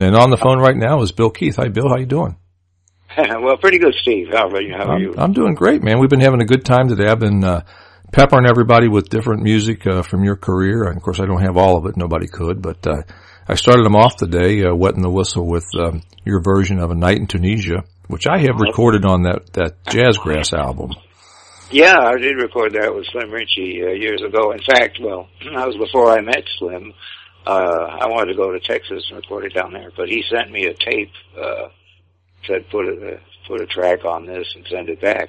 And on the phone right now is Bill Keith. Hi, Bill. How you doing? Well, pretty good, Steve. How about you? How are you? I'm doing great, man. We've been having a good time today. I've been peppering everybody with different music from your career. And, of course, I don't have all of it. Nobody could. But I started them off today, wetting the whistle with your version of A Night in Tunisia, which I have recorded on that Jazzgrass album. Yeah, I did record that with Slim Ritchie years ago. In fact, well, that was before I met Slim. I wanted to go to Texas and record it down there, but he sent me a tape, said put a track on this and send it back.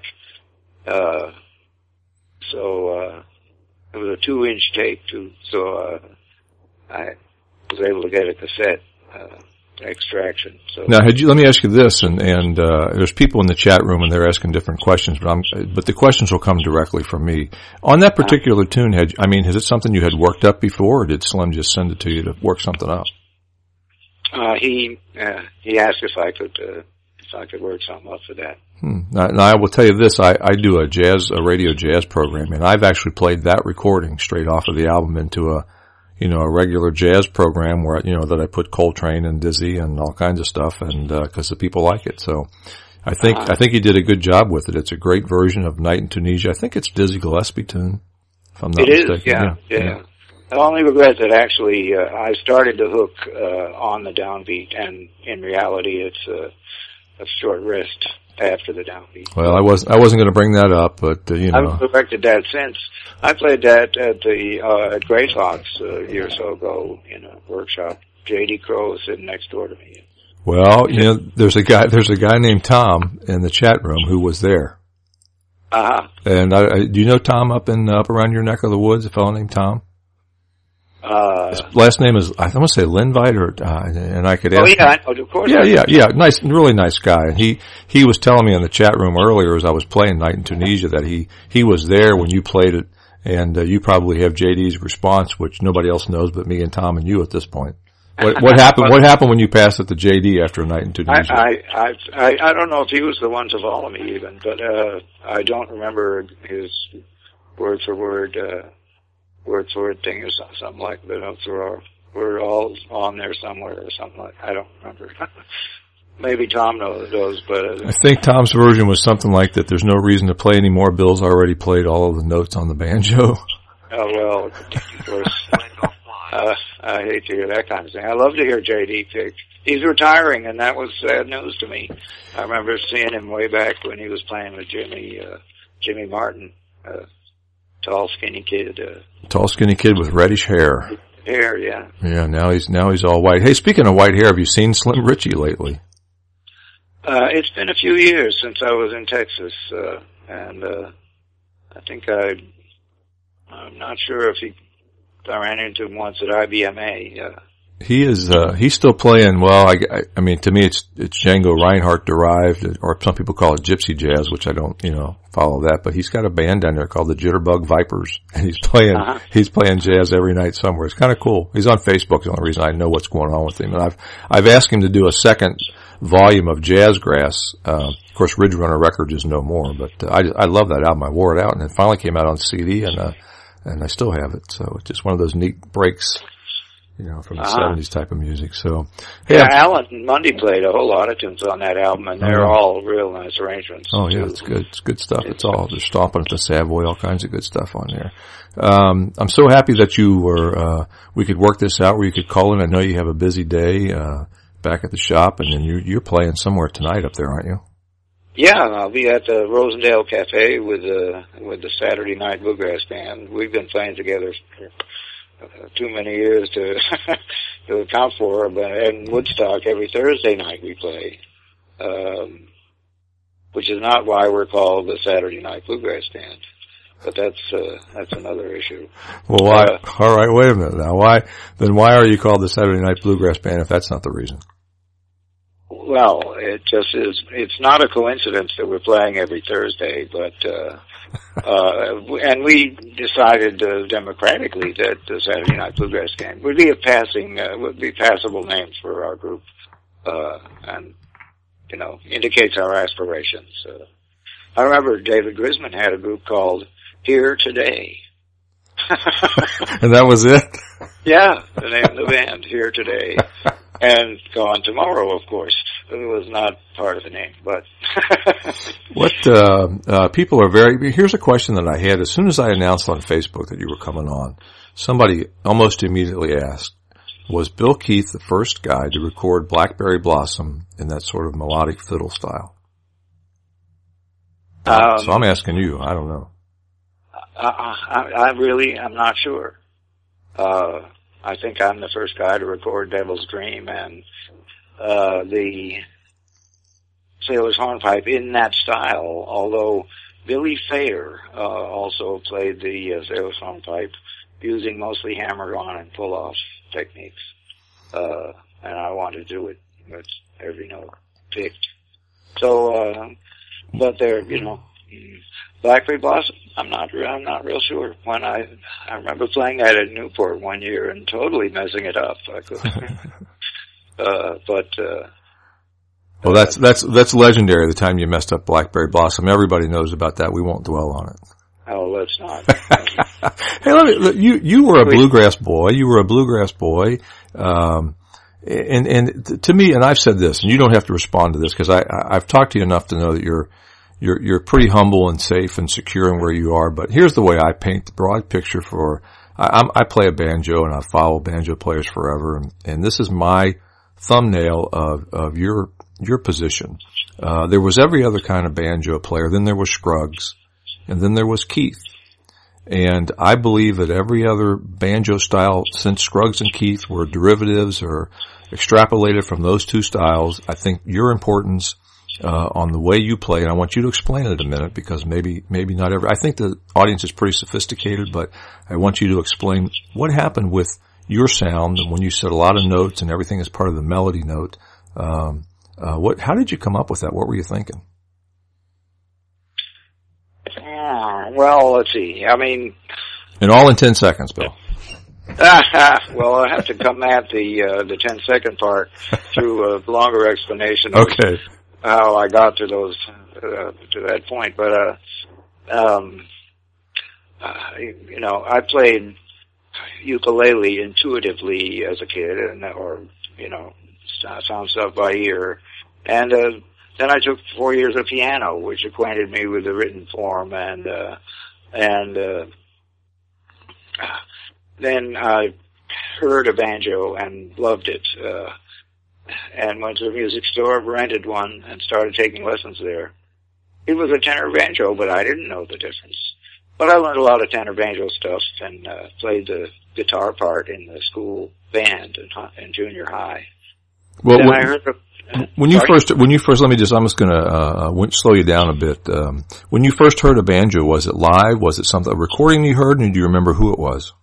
So it was a 2-inch tape too, so I was able to get a cassette extraction. So now, let me ask you this, and there's people in the chat room and they're asking different questions, but the questions will come directly from me. On that particular tune, is it something you had worked up before, or did Slim just send it to you to work something up? He asked if I could work something up for that. Now I will tell you this, I do a radio jazz program, and I've actually played that recording straight off of the album into a regular jazz program where, that I put Coltrane and Dizzy and all kinds of stuff, and, cause the people like it. So I think he did a good job with it. It's a great version of Night in Tunisia. I think it's Dizzy Gillespie tune, if I'm not mistaken. It is, yeah. The only regret that actually, I started the hook, on the downbeat, and in reality it's a short rest after the downbeat. Well, I wasn't going to bring that up, but I've corrected that since. I played that at Great Fox a year or so ago in a workshop. J.D. Crowe was sitting next door to me. Well, there's a guy named Tom in the chat room who was there. And do you know Tom up around your neck of the woods? A fellow named Tom. His last name is, I want to say Lindveit, and I could ask. Oh yeah, of course. Yeah. Nice, really nice guy. And he was telling me in the chat room earlier as I was playing Night in Tunisia that he was there when you played it, and you probably have JD's response, which nobody else knows but me and Tom and you at this point. What happened? What happened when you passed it to JD after A Night in Tunisia? I don't know if he was the one to follow me even, but I don't remember his word for word thing or something like that. We're all on there somewhere or something like that. I don't remember. Maybe Tom knows, but I think Tom's version was something like that. There's no reason to play any more. Bill's already played all of the notes on the banjo. Oh well, of course. I hate to hear that kind of thing. I love to hear JD pick. He's retiring, and that was sad news to me. I remember seeing him way back when he was playing with Jimmy Martin. Tall, skinny kid. Tall, skinny kid with reddish hair. Hair, yeah. Yeah, now he's all white. Hey, speaking of white hair, have you seen Slim Ritchie lately? It's been a few years since I was in Texas, and I think I'm not sure if I ran into him once at IBMA. He's still playing, well, I mean, to me it's Django Reinhardt derived, or some people call it gypsy jazz, which I don't, follow that, but he's got a band down there called the Jitterbug Vipers, and he's playing jazz every night somewhere. It's kind of cool. He's on Facebook, the only reason I know what's going on with him. And I've asked him to do a second volume of Jazzgrass. Of course, Ridge Runner Records is no more, but I love that album. I wore it out, and it finally came out on CD, and I still have it. So it's just one of those neat breaks, from the 70s type of music. So, yeah, Alan Mundy played a whole lot of tunes on that album, and they're all real nice arrangements. Oh yeah, it's good. It's good stuff. It's all, they're stomping at the Savoy, all kinds of good stuff on there. I'm so happy that we could work this out where you could call in. I know you have a busy day, back at the shop, and then you're playing somewhere tonight up there, aren't you? Yeah, I'll be at the Rosendale Cafe with the Saturday Night Bluegrass Band. We've been playing together for too many years to account for, but in Woodstock every Thursday night we play, which is not why we're called the Saturday Night Bluegrass Band, but that's another issue. Well, why? All right, wait a minute now. Why are you called the Saturday Night Bluegrass Band if that's not the reason? Well, it just is. It's not a coincidence that we're playing every Thursday, but and we decided democratically that the Saturday Night Bluegrass Band would be passable name for our group, and indicates our aspirations. I remember David Grisman had a group called Here Today. And that was it? Yeah, the name of the band, Here Today. And Gone Tomorrow, of course. It was not part of the name, but. What, people are here's a question that I had as soon as I announced on Facebook that you were coming on. Somebody almost immediately asked, was Bill Keith the first guy to record Blackberry Blossom in that sort of melodic fiddle style? So I'm asking you. I don't know. I'm not sure. I think I'm the first guy to record Devil's Dream and the Sailor's Hornpipe in that style, although Billy Thayer also played the Sailor's Hornpipe using mostly hammer-on and pull-off techniques. And I wanted to do it with every note picked. So, but there, Blackberry Blossom, I'm not real sure. When I remember playing that at Newport one year and totally messing it up. Well, that's legendary. The time you messed up Blackberry Blossom, everybody knows about that. We won't dwell on it. Oh, let's not. Hey, you were a bluegrass boy. You were a bluegrass boy. And to me, and I've said this, and you don't have to respond to this because I've talked to you enough to know that you're pretty humble and safe and secure in where you are. But here's the way I paint the broad picture I play a banjo and I follow banjo players forever. And this is my thumbnail of your position. There was every other kind of banjo player. Then there was Scruggs and then there was Keith. And I believe that every other banjo style since Scruggs and Keith were derivatives or extrapolated from those two styles. I think your importance on the way you play, and I want you to explain it a minute because maybe not I think the audience is pretty sophisticated, but I want you to explain what happened with your sound and when you said a lot of notes and everything is part of the melody note. How did you come up with that? What were you thinking? Well, let's see. I mean, and all in 10 seconds, Bill. Well, I have to come at the 10-second part through a longer explanation. Okay. How I got to to that point, but I played ukulele intuitively as a kid, or sound stuff by ear, and then I took 4 years of piano, which acquainted me with the written form, and then I heard a banjo and loved it, and went to a music store, rented one, and started taking lessons there. It was a tenor banjo, but I didn't know the difference. But I learned a lot of tenor banjo stuff and played the guitar part in the school band in junior high. Well, when you first, I'm just going to slow you down a bit. When you first heard a banjo, was it live? Was it a recording you heard, and do you remember who it was?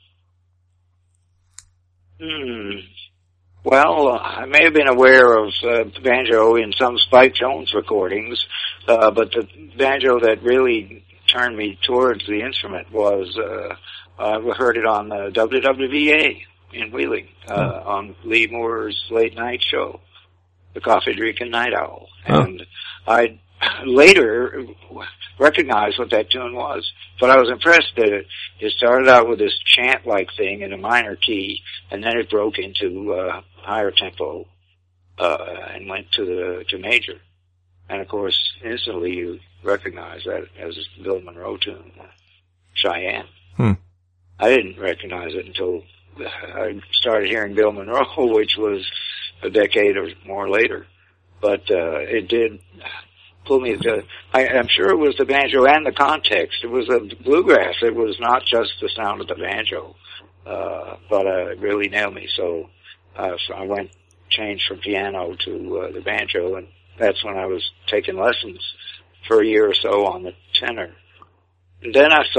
Well, I may have been aware of banjo in some Spike Jones recordings, but the banjo that really turned me towards the instrument was I heard it on the WWVA in Wheeling on Lee Moore's late night show, the Coffee Drinking Night Owl, and I later recognized what that tune was. But I was impressed that it started out with this chant-like thing in a minor key, and then it broke into higher tempo and went to major. And of course, instantly you recognize that as a Bill Monroe tune, Cheyenne. I didn't recognize it until I started hearing Bill Monroe, which was a decade or more later. But it did pull me to, I'm sure it was the banjo and the context. It was a bluegrass. It was not just the sound of the banjo, but it really nailed me. So I changed from piano to the banjo, and that's when I was taking lessons for a year or so on the tenor. And then I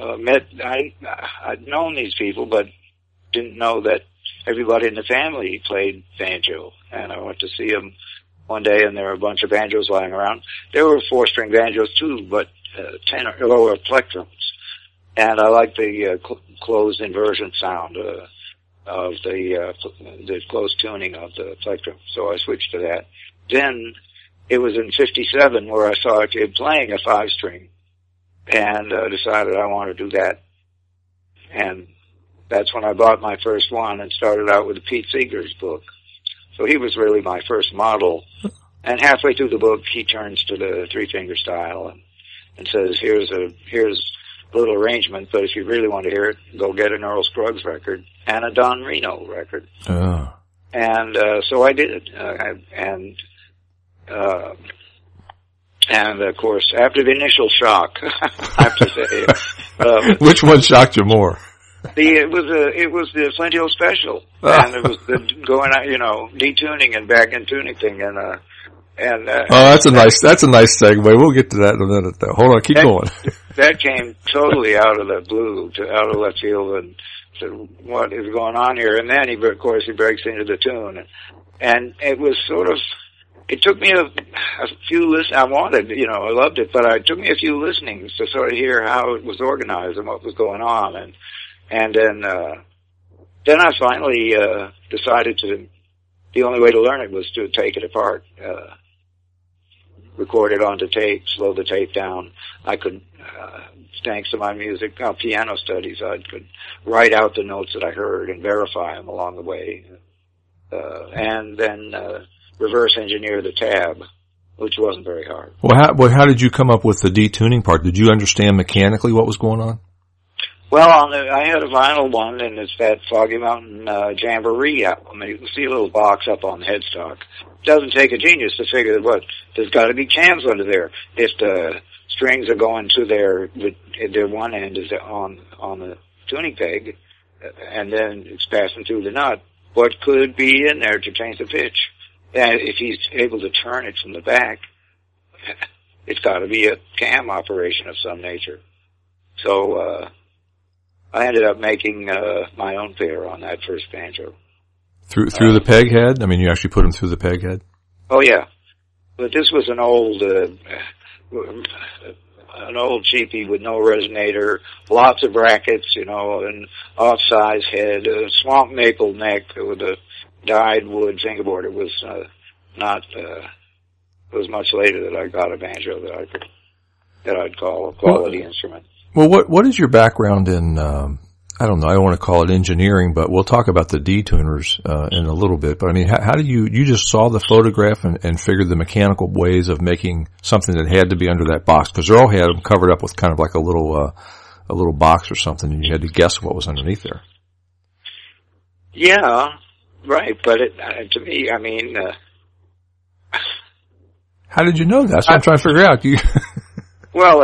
I'd known these people, but didn't know that everybody in the family played banjo. And I went to see them one day, and there were a bunch of banjos lying around. There were 4-string banjos too, but tenor or plectrums. And I liked the closed inversion sound of the closed tuning of the plectrum, so I switched to that. Then it was in '57 where I saw a kid playing a 5-string, and decided I want to do that. And that's when I bought my first one and started out with the Pete Seeger's book. So he was really my first model. And halfway through the book, he turns to the three-finger style and says, here's a little arrangement, but if you really want to hear it, go get an Earl Scruggs record and a Don Reno record. Oh. And so I did. And of course, after the initial shock, I have to say, which one shocked you more? It was the Flint Hill Special, and it was the going out, detuning and back end tuning thing, that's a nice segue. We'll get to that in a minute though. Hold on, keep going. That came totally out of the blue, out of left field, and said, what is going on here? And then he breaks into the tune, and it was sort of, it took me a few I loved it, but it took me a few listenings to sort of hear how it was organized and what was going on, and then I finally decided the only way to learn it was to take it apart, record it onto tape, slow the tape down. I could, thanks to my piano studies, I could write out the notes that I heard and verify them along the way, and then reverse engineer the tab, which wasn't very hard. Well, how did you come up with the detuning part? Did you understand mechanically what was going on? Well, I had a vinyl one, and it's that Foggy Mountain Jamboree album. You can see a little box up on the headstock. It doesn't take a genius to figure that there's got to be cams under there. If the strings are going to their one end is on the tuning peg, and then it's passing through the nut, what could be in there to change the pitch? And if he's able to turn it from the back, it's got to be a cam operation of some nature. So I ended up making my own pair on that first banjo. Through the peg head? I mean, you actually put them through the peg head? Oh yeah, but this was an old cheapie with no resonator, lots of brackets, an off-size head, a swamp maple neck with a dyed wood fingerboard. It was it was much later that I got a banjo that I'd call a quality instrument. Well, what is your background in, I don't know, I don't want to call it engineering, but we'll talk about the detuners, in a little bit. But I mean, how did you just saw the photograph and figured the mechanical ways of making something that had to be under that box? Because they all had them covered up with kind of like a little box or something, and you had to guess what was underneath there. Yeah, right. But to me, I mean, how did you know that? That's what I'm trying to figure out. Well,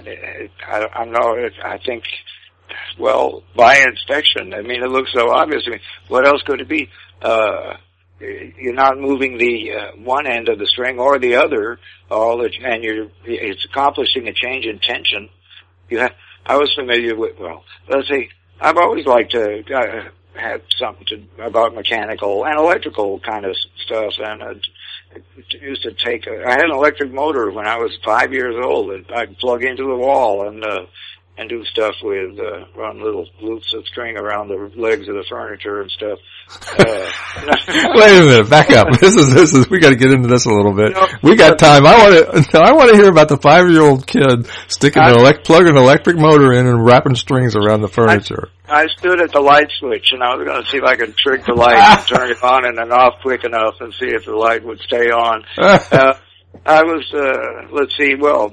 I think, by inspection, I mean, it looks so obvious. I mean, what else could it be? You're not moving the one end of the string or the other, it's accomplishing a change in tension. I was familiar with, let's see, I've always liked to have something about mechanical and electrical kind of stuff, and I had an electric motor when I was 5 years old that I'd plug into the wall and do stuff with, run little loops of string around the legs of the furniture and stuff. Wait a minute, back up. This is, we gotta get into this a little bit. We got time. I wanna hear about the 5-year-old kid plugging an electric motor in and wrapping strings around the furniture. I stood at the light switch and I was gonna see if I could trick the light and turn it on and then off quick enough and see if the light would stay on. I was, let's see,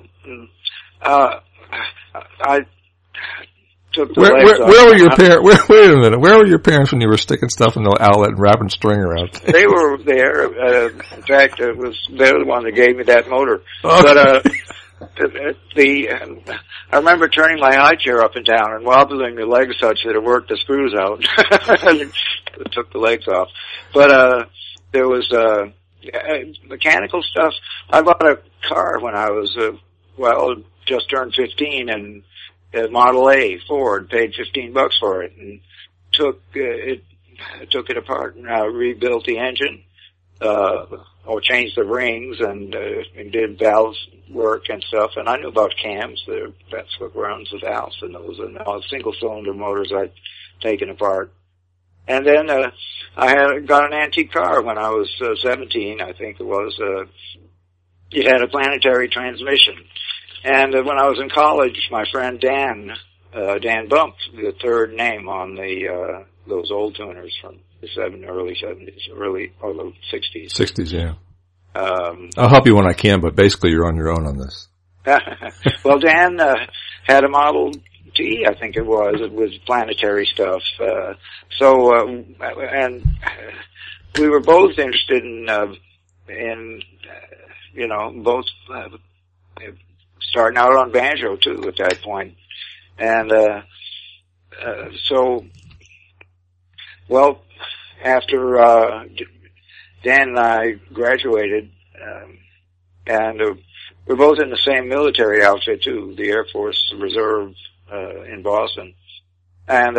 I took the legs off. Where were your parents? Wait a minute. Where were your parents when you were sticking stuff in the outlet and wrapping string around? They were there. In fact, they're the one that gave me that motor. Okay. But I remember turning my high chair up and down and wobbling the legs such that it worked the screws out. It took the legs off. But there was mechanical stuff. I bought a car when I was just turned 15, and a Model A Ford, paid $15 for it, and took it apart and rebuilt the engine, or changed the rings and did valves work and stuff. And I knew about cams. That's what runs the valves and those, and all single cylinder motors I'd taken apart. And then I got an antique car when I was 17, I think it was. It had a planetary transmission. And when I was in college, my friend Dan Bump, the third name on those old tuners from early 70s, early or the 60s. 60s, yeah. I'll help you when I can, but basically you're on your own on this. Well, Dan had a Model T, I think it was planetary stuff. And we were both interested in both starting out on banjo too at that point. And after Dan and I graduated, and we're both in the same military outfit too, the Air Force Reserve in Boston. And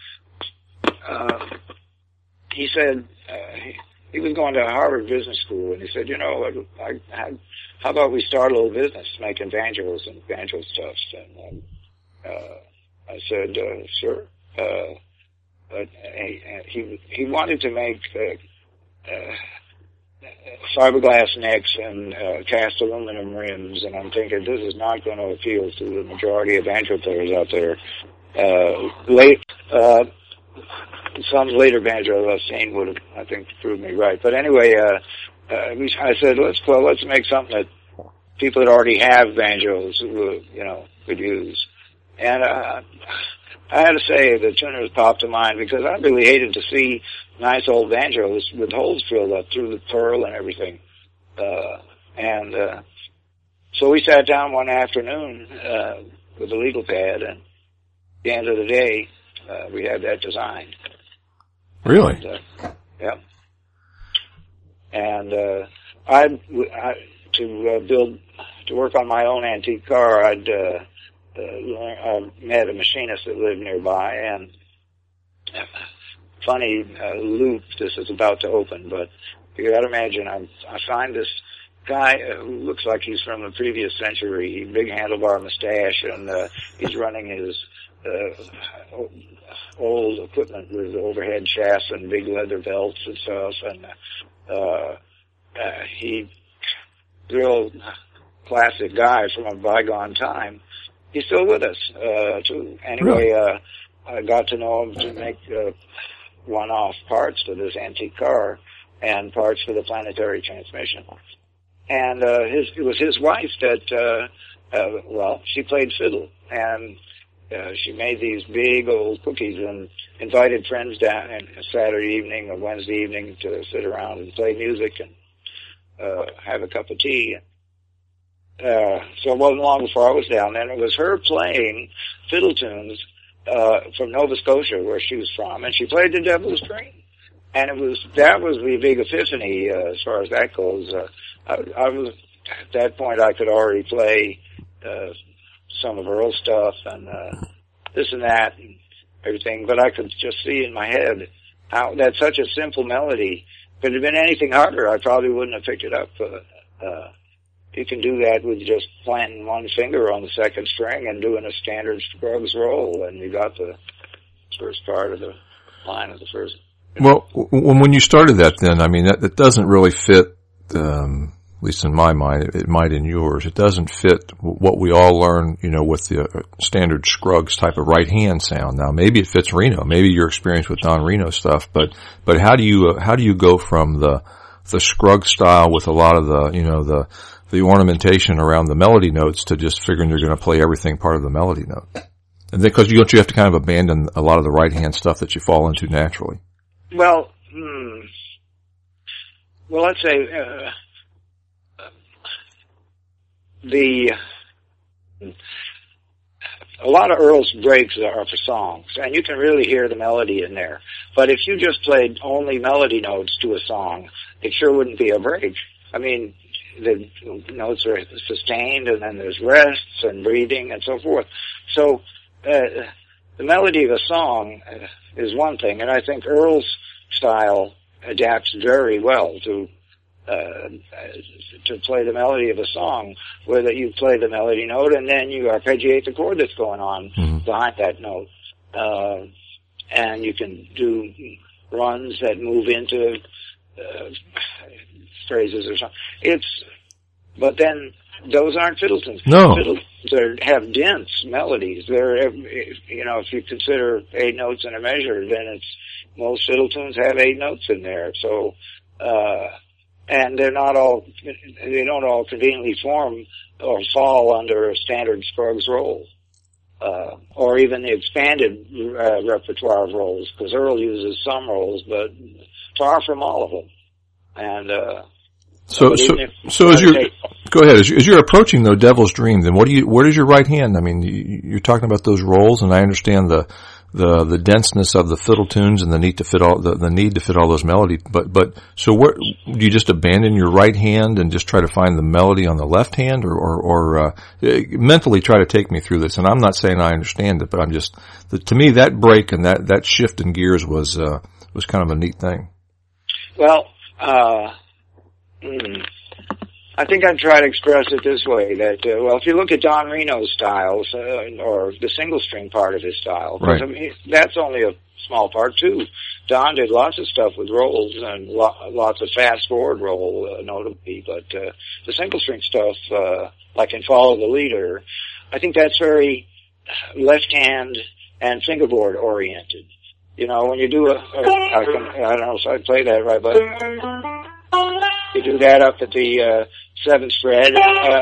he said he was going to Harvard Business School, and he said, how about we start a little business making banjos and banjo stuff? And I said, sure. But he wanted to make fiberglass necks and cast aluminum rims, and I'm thinking this is not going to appeal to the majority of banjo players out there. Some later banjo I've seen would have, I think, proved me right. But anyway, I said, let's make something that people that already have banjos could use. And I had to say the tuners popped to mind because I really hated to see nice old banjos with holes filled up through the pearl and everything. So we sat down one afternoon with a legal pad, and at the end of the day, we had that designed. Really? Yeah. And to work on my own antique car, I met a machinist that lived nearby, and funny loop, this is about to open, but you got to imagine, I find this guy who looks like he's from the previous century, big handlebar mustache, and he's running his old equipment with overhead shafts and big leather belts and stuff, and he real classic guy from a bygone time. He's still with us, too. Anyway, I got to know him to make one-off parts to this antique car and parts for the planetary transmission. And it was his wife that, she played fiddle, and she made these big old cookies and invited friends down on a Saturday evening or Wednesday evening to sit around and play music and have a cup of tea. So it wasn't long before I was down there, and it was her playing fiddle tunes from Nova Scotia, where she was from, and she played the Devil's Dream. And that was the big epiphany as far as that goes. I was at that point I could already play some of Earl's stuff and this and that and everything, but I could just see in my head how that's such a simple melody. If it had been anything harder, I probably wouldn't have picked it up. You can do that with just planting one finger on the second string and doing a standard Scruggs roll, and you got the first part of the line of the first. Well, when you started that, then, I mean, that doesn't really fit, at least in my mind, it might in yours. It doesn't fit what we all learn, with the standard Scruggs type of right hand sound. Now, maybe it fits Reno, maybe your experience with Don Reno stuff, but how do you go from the Scruggs style with a lot of the ornamentation around the melody notes to just figuring you're going to play everything part of the melody note? And because you have to kind of abandon a lot of the right hand stuff that you fall into naturally. Well, let's say a lot of Earl's breaks are for songs, and you can really hear the melody in there. But if you just played only melody notes to a song, it sure wouldn't be a break. I mean, the notes are sustained, and then there's rests and breathing and so forth. So the melody of a song is one thing, and I think Earl's style adapts very well to play the melody of a song, where that you play the melody note and then you arpeggiate the chord that's going on behind that note, and you can do runs that move into phrases or something. But then those aren't fiddle tunes. No. Fiddle tunes have dense melodies. They're, if you consider 8 notes in a measure, then most fiddle tunes have 8 notes in there. So, and they don't all conveniently form or fall under a standard Scruggs roll, or even the expanded repertoire of rolls, because Earl uses some rolls, but far from all of them. And so as you're go ahead, as you're approaching though Devil's Dream, then where does your right hand? I mean, you're talking about those rolls, and I understand the denseness of the fiddle tunes and the need to fit all those melodies. But so where do you just abandon your right hand and just try to find the melody on the left hand, or mentally try to take me through this? And I'm not saying I understand it, but I'm just to me that break and that shift in gears was kind of a neat thing. Well, I think I'd try to express it this way, that, if you look at Don Reno's styles, or the single string part of his style, right. I mean, that's only a small part too. Don did lots of stuff with rolls and lots of fast forward roll, notably, but, the single string stuff, like in Follow the Leader, I think that's very left hand and fingerboard oriented. You know, when you do I don't know if I play that right, but you do that up at the 7th fret.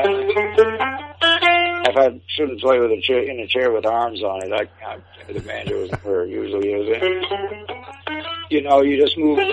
If I shouldn't play with in a chair with arms on it, I the banjo isn't where it usually is. You know, you just move.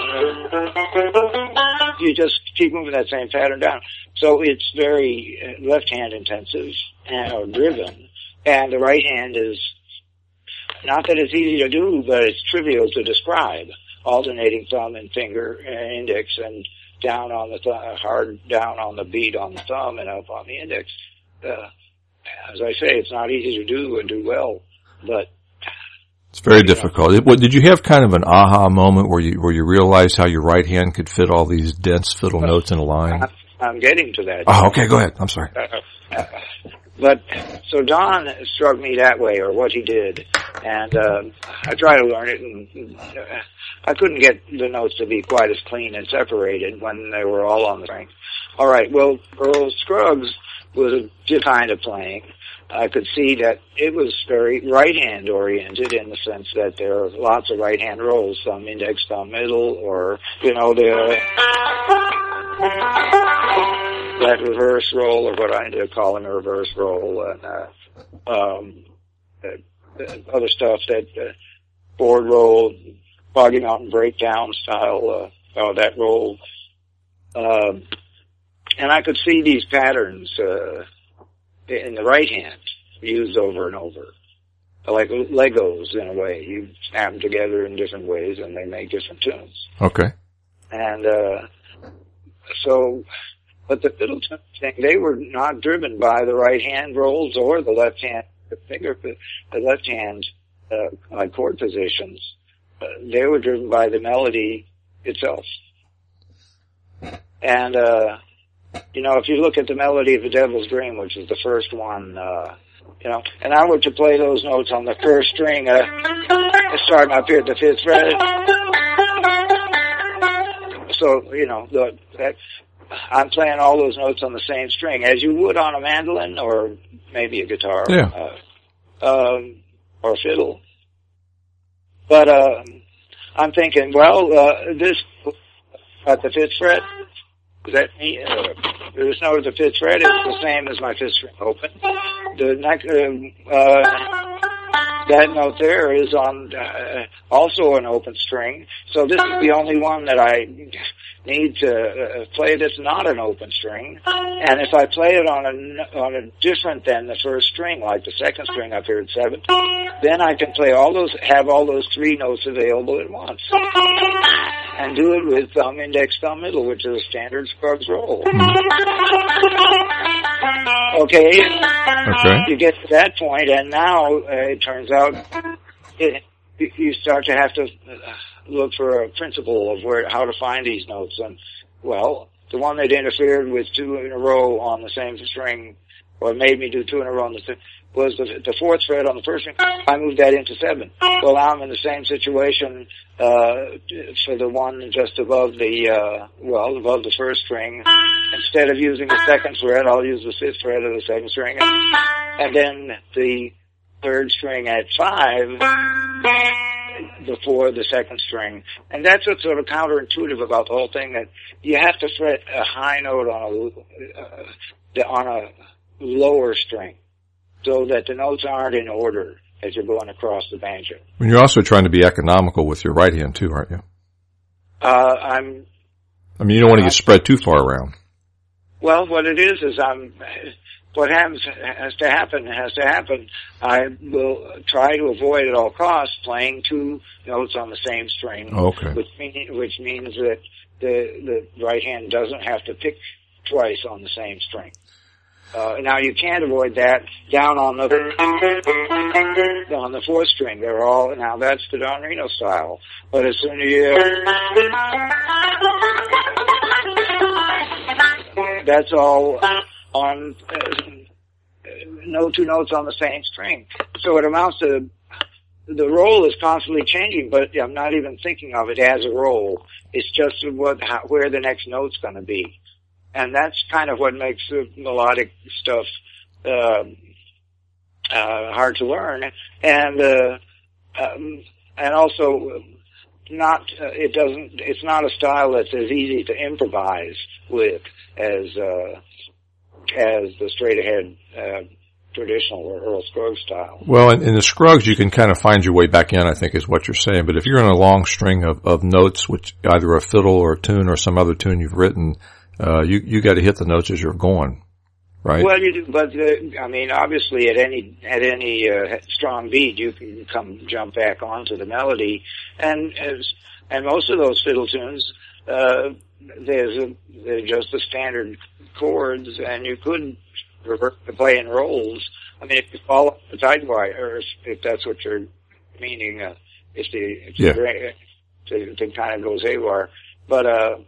You just keep moving that same pattern down. So it's very left hand intensive or driven, and the right hand is not that it's easy to do, but it's trivial to describe. Alternating thumb and finger, index, and down on the hard down on the beat on the thumb and up on the index. As I say, it's not easy to do and do well, but it's very difficult. Did you have kind of an aha moment where you realized how your right hand could fit all these dense fiddle notes in a line? I'm getting to that. Oh, okay, go ahead. I'm sorry. But so Don struck me that way, or what he did, and I tried to learn it, and I couldn't get the notes to be quite as clean and separated when they were all on the string. All right, well, Earl Scruggs was a different kind of playing. I could see that it was very right-hand oriented in the sense that there are lots of right-hand rolls, thumb index, thumb middle, or, you know, that reverse roll, or what I ended up calling a reverse roll, and other stuff, that board roll, Boggy Mountain breakdown style, that roll. And I could see these patterns in the right hand used over and over, like Legos in a way. You snap them together in different ways, and they make different tunes. Okay. And but the fiddle tune thing, they were not driven by the right hand rolls or the left hand the left hand chord positions. They were driven by the melody itself. And you know, if you look at the melody of The Devil's Dream, which is the first one, you know, and I were to play those notes on the first string, starting up here at the 5th fret. So, you know, I'm playing all those notes on the same string, as you would on a mandolin or maybe a guitar, or fiddle. But I'm thinking, well, this at the 5th fret, this note at the 5th fret is the same as my 5th string open. The next, that note there is on also an open string. So this is the only one that I need to play that's not an open string. And if I play it on a different than the first string, like the 2nd string up here at 7th, then I can play have all those 3 notes available at once. And do it with thumb index, thumb middle, which is a standard Scruggs roll. Okay. You get to that point, and now it turns out you start to have to look for a principle of how to find these notes. And, well, the one that interfered with 2 in a row on the same string, or made me do 2 in a row on the same, was the 4th fret on the first string. I moved that into 7. Well, now I'm in the same situation for the one just above above the first string. Instead of using the 2nd fret, I'll use the 5th fret of the 2nd string, and then the 3rd string at 5. before the second string. And that's what's sort of counterintuitive about the whole thing, that you have to fret a high note on a lower string so that the notes aren't in order as you're going across the banjo. And you're also trying to be economical with your right hand too, aren't you? You don't want to get spread too far around. Well, what it is what has to happen. I will try to avoid at all costs playing two notes on the same string. Okay. Which means that the right hand doesn't have to pick twice on the same string. Now you can't avoid that down on the fourth string. They're all, now that's the Don Reno style. But as soon as that's all on no two notes on the same string. So it amounts to, the roll is constantly changing, but I'm not even thinking of it as a roll. It's just where the next note's going to be. And that's kind of what makes the melodic stuff hard to learn. And also it's not a style that's as easy to improvise with as the straight ahead traditional or Earl Scruggs style. Well, in the Scruggs, you can kind of find your way back in, I think is what you're saying. But if you're in a long string of notes, which either a fiddle or a tune or some other tune you've written, you got to hit the notes as you're going, right? Well, you do, but obviously at any strong beat, you can jump back onto the melody, and most of those fiddle tunes, they're just the standard chords, and you could revert to play in rolls. If you follow the Tidewire, or if that's what you're meaning, if the kind of goes haywire, but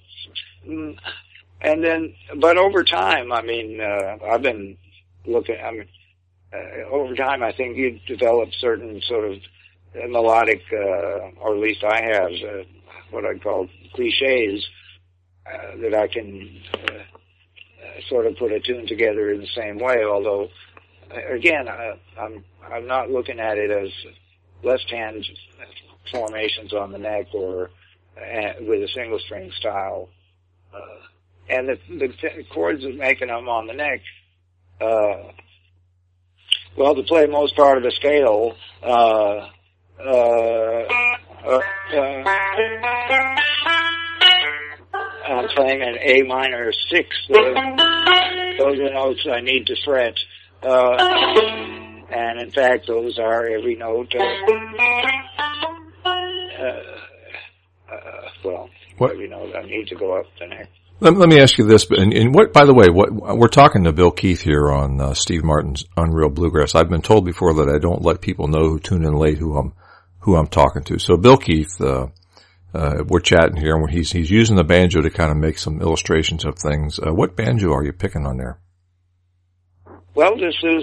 over time, I've been looking, over time I think you develop certain sort of melodic, or at least I have, what I call cliches, that I can, sort of put a tune together in the same way, although, again, I'm not looking at it as left hand formations on the neck or with a single string style. And the chords of making them on the neck, to play most part of the scale, I'm playing an A minor 6. Those are notes I need to fret. And in fact, those are every note. Every note I need to go up the neck. Let me ask you this, and what, by the way, we're talking to Bill Keith here on Steve Martin's Unreal Bluegrass. I've been told before that I don't let people know who tune in late who I'm talking to. So Bill Keith, we're chatting here, and he's using the banjo to kind of make some illustrations of things. What banjo are you picking on there? Well, this is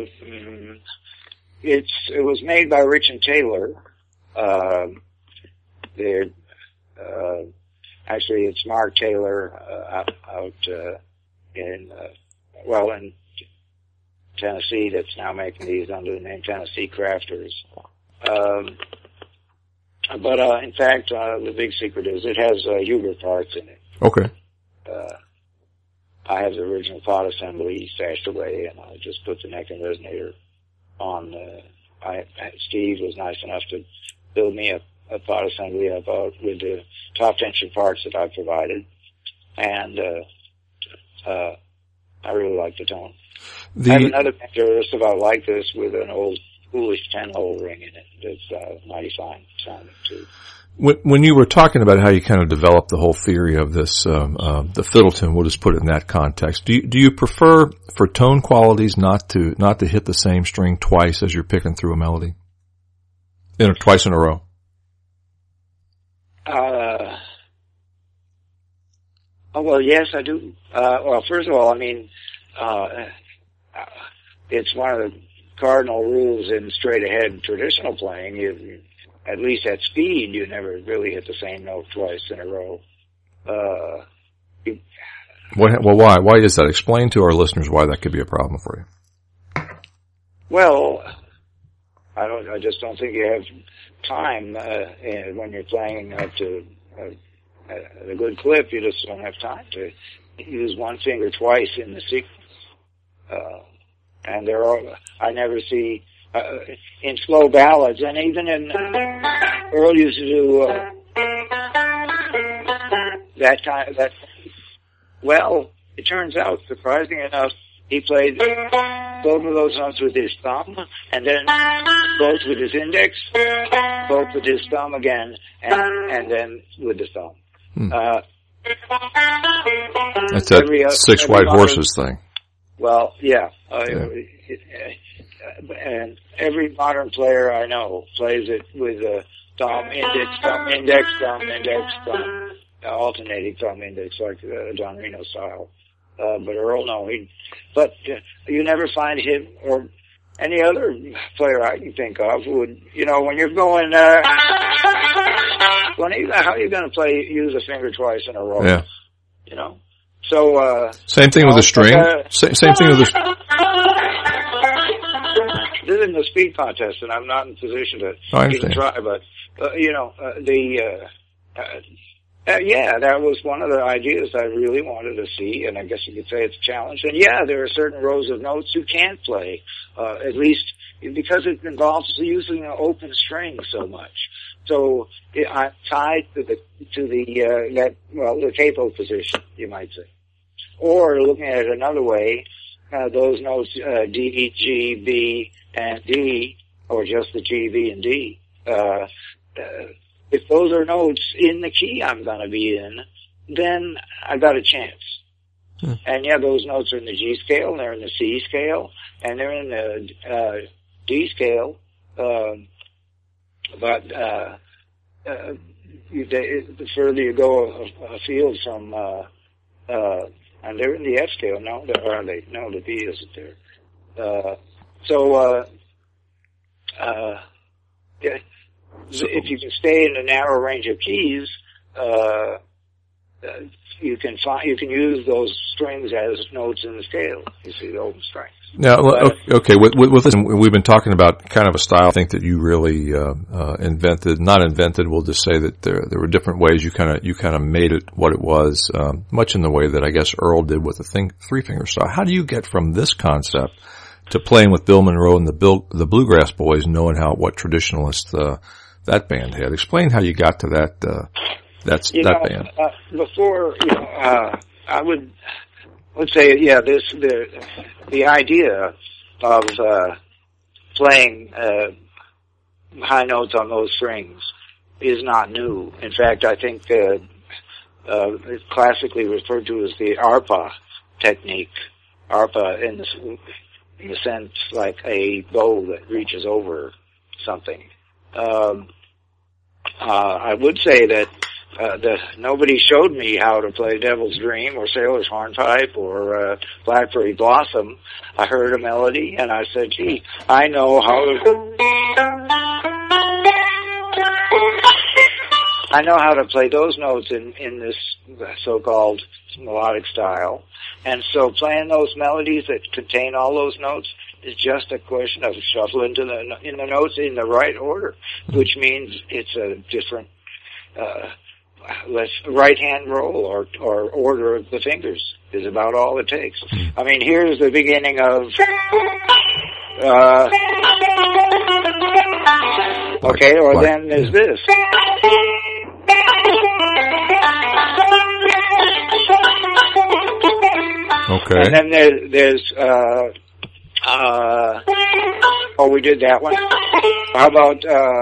it was made by Rich and Taylor. Actually, it's Mark Taylor out in Tennessee that's now making these under the name Tennessee Crafters. But in fact, the big secret is it has Huber parts in it. Okay. I have the original pot assembly stashed away, and I just put the neck and resonator on. Steve was nice enough to build me a pot assembly about with the top tension parts that I provided, and I really like the tone. I have another banjo just about like this with an old foolish 10-hole ring in it. It's mighty fine sounding too. When you were talking about how you kind of developed the whole theory of this, the fiddle tune, we'll just put it in that context. Do you prefer for tone qualities not to hit the same string twice as you're picking through a melody? Twice in a row? Well, yes, I do. First of all, it's one of the cardinal rules in straight ahead traditional playing. You, at least at speed, you never really hit the same note twice in a row. Why? Why is that? Explain to our listeners why that could be a problem for you. Well, I just don't think you have time when you're playing up to a good clip. You just don't have time to use one finger twice in the sequence. And I never see in slow ballads, and even in Earl used to do that kind. Well, it turns out, surprisingly enough, he played both of those notes with his thumb, and then both with his index, both with his thumb again, and then with the thumb. That's that Six White Horses thing. Well, yeah. And every modern player I know plays it with a thumb, index, thumb, alternating thumb, index, like Don Reno style. But Earl, no. But you never find him or any other player I can think of who would, when you're going, how are you going to use a finger twice in a row? Yeah. So, same thing with the string. Same thing with the This isn't a speed contest, and I'm not in a position to even try, but, that was one of the ideas I really wanted to see, and I guess you could say it's a challenge. And there are certain rows of notes you can't play, at least because it involves using an open string so much. So I'm tied to the capo position, you might say. Or looking at it another way, those notes D, G, B, and D, or just the G, B, and D. If those are notes in the key I'm going to be in, then I got a chance. And those notes are in the G scale, and they're in the C scale, and they're in the D scale. But the further you go afield from, and they're in the F scale. No, are they? No, the B isn't there. If you can stay in a narrow range of keys, you can use those strings as notes in the scale. You see the open strings. Now, okay, with this, we've been talking about kind of a style I think that you really invented. Not invented. We'll just say that there were different ways you kind of made it what it was, much in the way that I guess Earl did with the three-finger style. How do you get from this concept to playing with Bill Monroe and the Bluegrass Boys, knowing what traditionalists that band had? Explain how you got to that band. Before, I would say, the idea of playing high notes on those strings is not new. In fact, I think it's classically referred to as the arpa technique. Arpa in the sense like a bow that reaches over something. I would say that nobody showed me how to play Devil's Dream or Sailor's Hornpipe or Blackberry Blossom. I heard a melody and I said, gee, I know how to play those notes in this so-called melodic style. And so playing those melodies that contain all those notes is just a question of shuffling in the notes in the right order, which means it's a different right hand roll or order of the fingers is about all it takes. I mean, here's the beginning of then there's this. Okay. And then there's we did that one. How about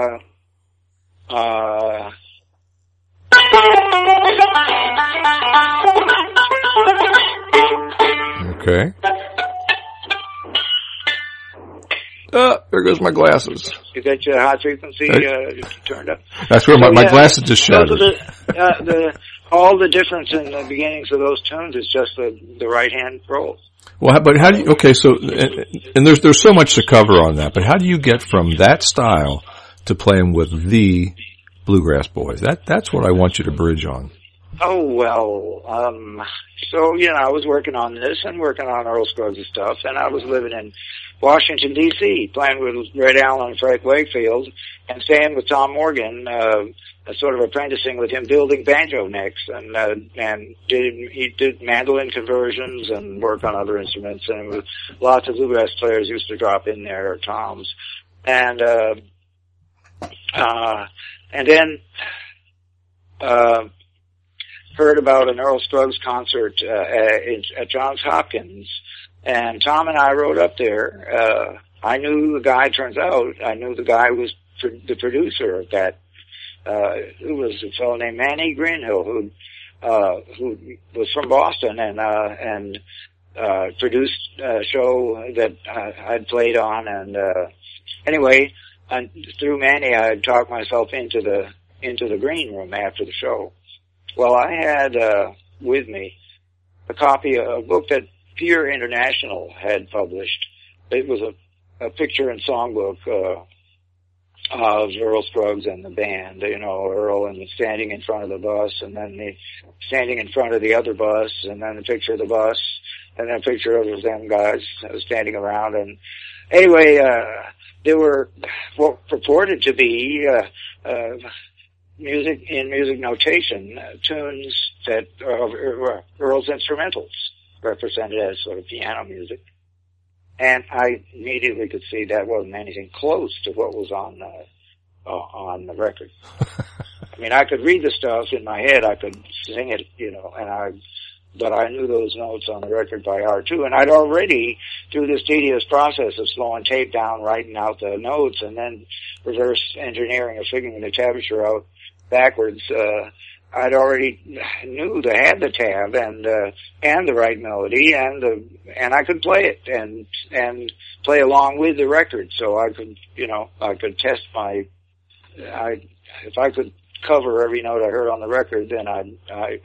okay. There goes my glasses. You got your high frequency turned up. That's where my glasses just shattered. All the difference in the beginnings of those tunes is just the right hand roll. Well, but how do you? Okay, so and there's so much to cover on that. But how do you get from that style to playing with the Bluegrass Boys? That's what I want you to bridge on. Oh, well, so, I was working on this and working on Earl Scruggs' stuff, and I was living in Washington, D.C., playing with Red Allen and Frank Wakefield, and staying with Tom Morgan, sort of apprenticing with him, building banjo necks, and he did mandolin conversions and work on other instruments, and it was, lots of bluegrass players used to drop in there, or toms. And then heard about an Earl Scruggs concert at Johns Hopkins, and Tom and I rode up there. I knew the guy. Turns out I knew the guy was the producer of that. Who was a fellow named Manny Greenhill, who was from Boston and produced a show that I'd played on. And anyway, through Manny, I had talked myself into the green room after the show. Well, I had with me a copy of a book that Peer International had published. It was a picture and songbook of Earl Scruggs and the band. You know, Earl and standing in front of the bus, and then standing in front of the other bus, and then a picture of the bus, and then a picture of them guys standing around. And anyway, there were what purported to be music notation, tunes that Earl's instrumentals, represented as sort of piano music. And I immediately could see that wasn't anything close to what was on the record. I mean, I could read the stuff in my head, I could sing it, you know, but I knew those notes on the record by heart too. And I'd already, through this tedious process of slowing tape down, writing out the notes, and then reverse engineering or figuring the tablature out backwards, I'd already had the tab and the right melody, and I could play it and play along with the record. So I could, you know, I could test if I could cover every note I heard on the record, then I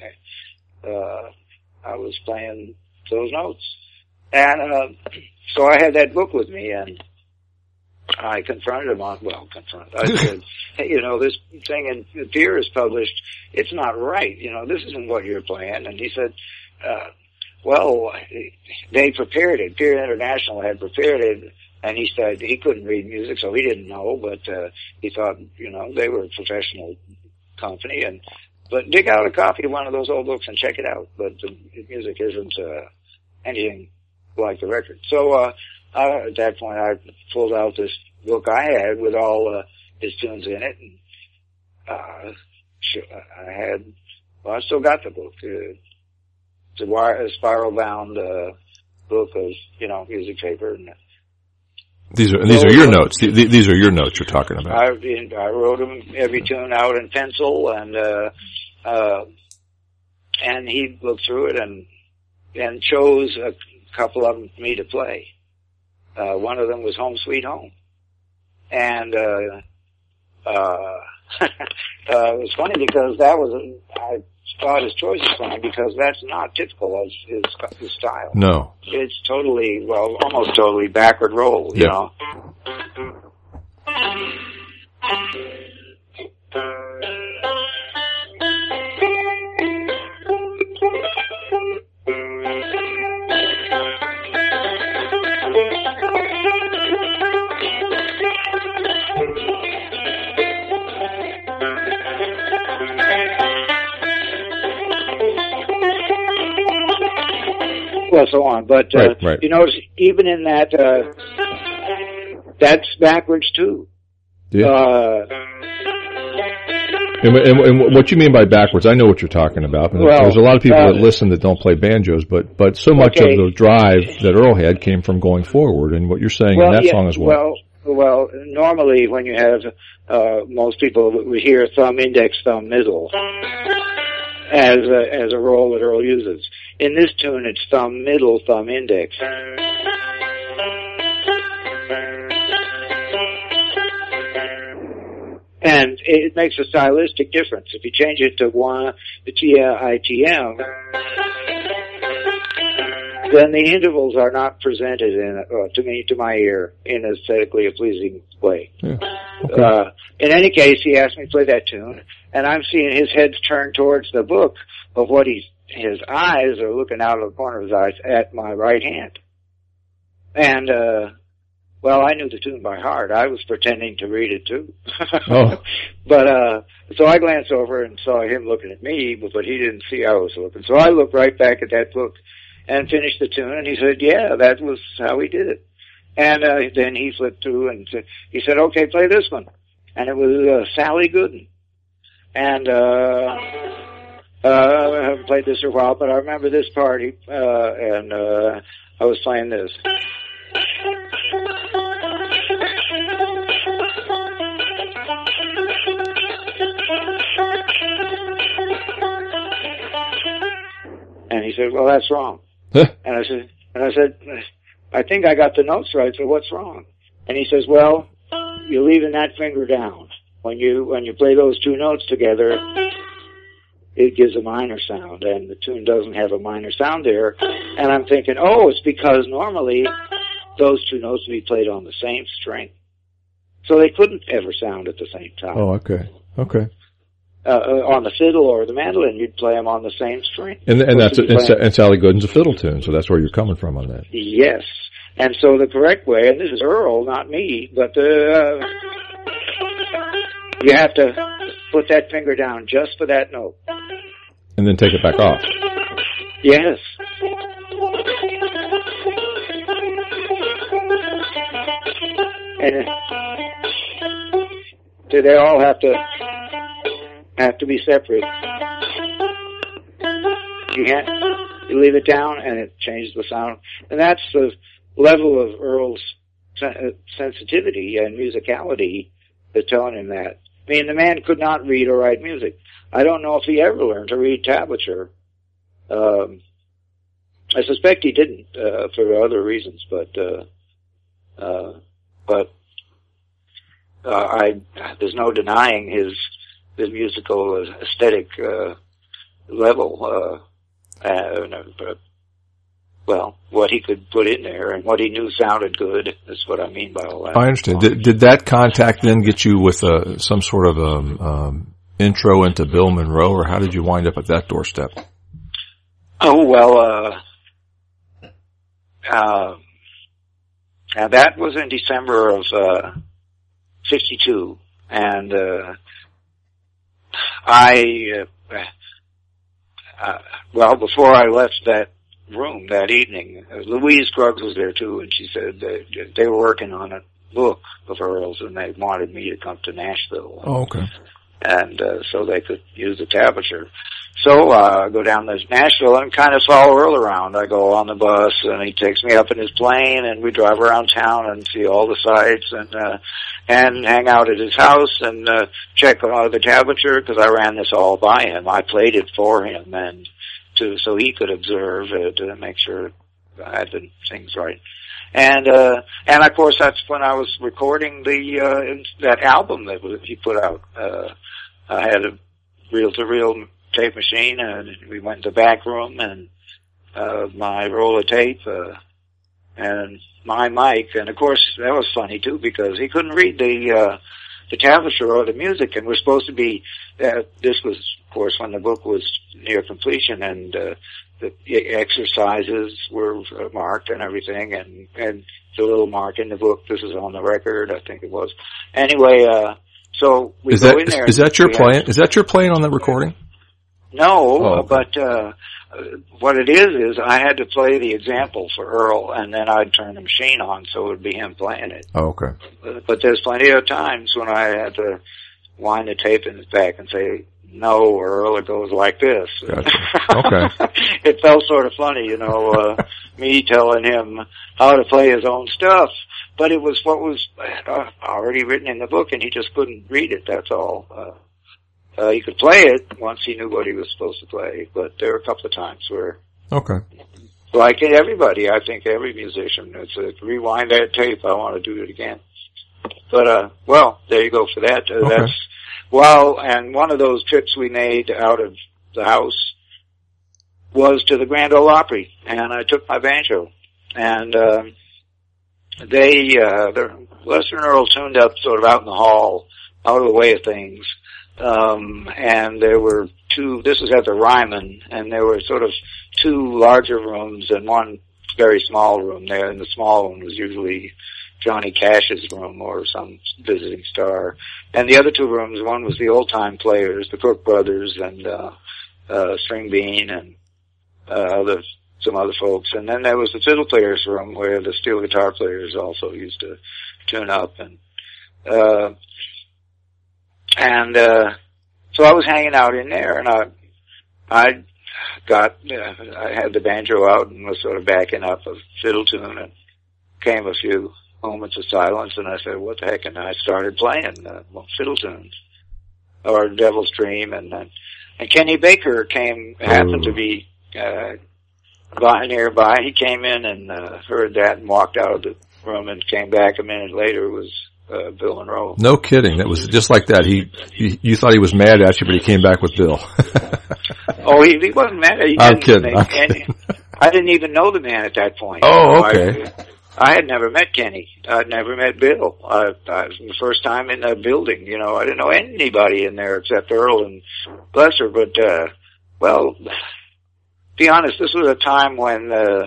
was playing those notes. And so I had that book with me, and I confronted him I said, hey, you know, this thing in Peer is published, it's not right, you know, this isn't what you're playing. And he said, well, they prepared it, Peer International had prepared it, and he said he couldn't read music, so he didn't know, but he thought, you know, they were a professional company, but dig out a copy of one of those old books and check it out. But the music isn't anything like the record. So at that point, I pulled out this book I had with all his tunes in it, and I still got the book. It's a spiral-bound book of, you know, music paper. And these are your notes. These are your notes you're talking about. I wrote them, every tune out in pencil, and he looked through it and chose a couple of them for me to play. One of them was Home Sweet Home. And it was funny because I thought his choice was funny because that's not typical of his style. No. It's totally, well, almost totally backward roll, you know. Well, so on, but right. You notice even in that, that's backwards too. Yeah. And what you mean by backwards, I know what you're talking about. Well, there's a lot of people that listen that don't play banjos, but so much of the drive that Earl had came from going forward, and what you're saying in that song as well. Well, normally when you have, most people would hear thumb, index, thumb, middle as a roll that Earl uses. In this tune, it's thumb, middle, thumb, index. And it makes a stylistic difference. If you change it to the TITM, then the intervals are not presented to my ear in an aesthetically pleasing way. Yeah. Okay. In any case, he asked me to play that tune, and I'm seeing his head's turned towards the book, but his eyes are looking out of the corner of his eyes at my right hand. And Well, I knew the tune by heart. I was pretending to read it too. Oh. But, so I glanced over and saw him looking at me, but he didn't see I was looking. So I looked right back at that book and finished the tune, and he said, yeah, that was how he did it. And, then he flipped through and he said, okay, play this one. And it was, Sally Gooden. And, I haven't played this for a while, but I remember this part, and I was playing this. And he said, well, that's wrong. And I said, I think I got the notes right, so what's wrong? And he says, well, you're leaving that finger down. When you play those two notes together, it gives a minor sound, and the tune doesn't have a minor sound there. And I'm thinking, oh, it's because normally those two notes would be played on the same string. So they couldn't ever sound at the same time. Oh, okay. Okay. On the fiddle or the mandolin, you'd play them on the same string. And Sally Gooden's a fiddle tune, so that's where you're coming from on that. Yes. And so the correct way, and this is Earl, not me, but you have to put that finger down just for that note. And then take it back off. Yes. And they all have to be separate. You leave it down and it changes the sound. And that's the level of Earl's sensitivity and musicality that's telling him that. I mean, the man could not read or write music. I don't know if he ever learned to read tablature. I suspect he didn't, for other reasons, but there's no denying his musical aesthetic, level, well, what he could put in there and what he knew sounded good is what I mean by all that. I understand. Did that contact then get you with some sort of intro into Bill Monroe, or how did you wind up at that doorstep? Oh, well, now that was in December of 62, and well, before I left that room that evening, Louise Scruggs was there too, and she said that they were working on a book of Earl's, and they wanted me to come to Nashville. Oh, okay. And so they could use the tablature. So I go down to Nashville and kind of follow Earl around. I go on the bus, and he takes me up in his plane, and we drive around town and see all the sights, and hang out at his house and check on the tablature, because I ran this all by him. I played it for him, and so he could observe to make sure I had the things right. And of course that's when I was recording that album that he put out. I had a reel-to-reel tape machine, and we went to the back room, and my roll of tape, and my mic, and of course that was funny too, because he couldn't read the tablature or the music, and we're supposed to be, this was of course when the book was near completion, and the exercises were marked and everything, and the little mark in the book, this is on the record, I think it was. Anyway, so we go in there. Is that your playing? Is that your playing on that recording? No, but what it is I had to play the example for Earl, and then I'd turn the machine on, so it would be him playing it. Oh, okay. But there's plenty of times when I had to wind the tape in his back and say, no, Earl, it goes like this. Gotcha. Okay. It felt sort of funny, me telling him how to play his own stuff. But it was what was already written in the book, and he just couldn't read it, that's all. He could play it once he knew what he was supposed to play, but there were a couple of times where... Okay. Like everybody, I think every musician, it's rewind that tape, I want to do it again. But, well, there you go for that. Okay. And one of those trips we made out of the house was to the Grand Ole Opry, and I took my banjo. And, Lester and Earl tuned up sort of out in the hall, out of the way of things. And there were this was at the Ryman, and there were sort of two larger rooms and one very small room there, and the small one was usually Johnny Cash's room or some visiting star. And the other two rooms, one was the old-time players, the Cook brothers and String Bean and some other folks. And then there was the fiddle players room where the steel guitar players also used to tune up. And so I was hanging out in there, and I had the banjo out and was sort of backing up a fiddle tune, and came a few moments of silence, and I said, what the heck, and I started playing fiddle tunes, or Devil's Dream, and Kenny Baker happened to be nearby. He came in and heard that and walked out of the room and came back a minute later. It was Bill Monroe. No kidding. That was just like that. You thought he was mad at you, but he came back with Bill. Oh, he wasn't mad at you. I'm kidding. I didn't even know the man at that point. Oh, okay. I had never met Kenny. I'd never met Bill. I was the first time in that building. You know, I didn't know anybody in there except Earl and Blesser. But, well, to be honest, this was a time when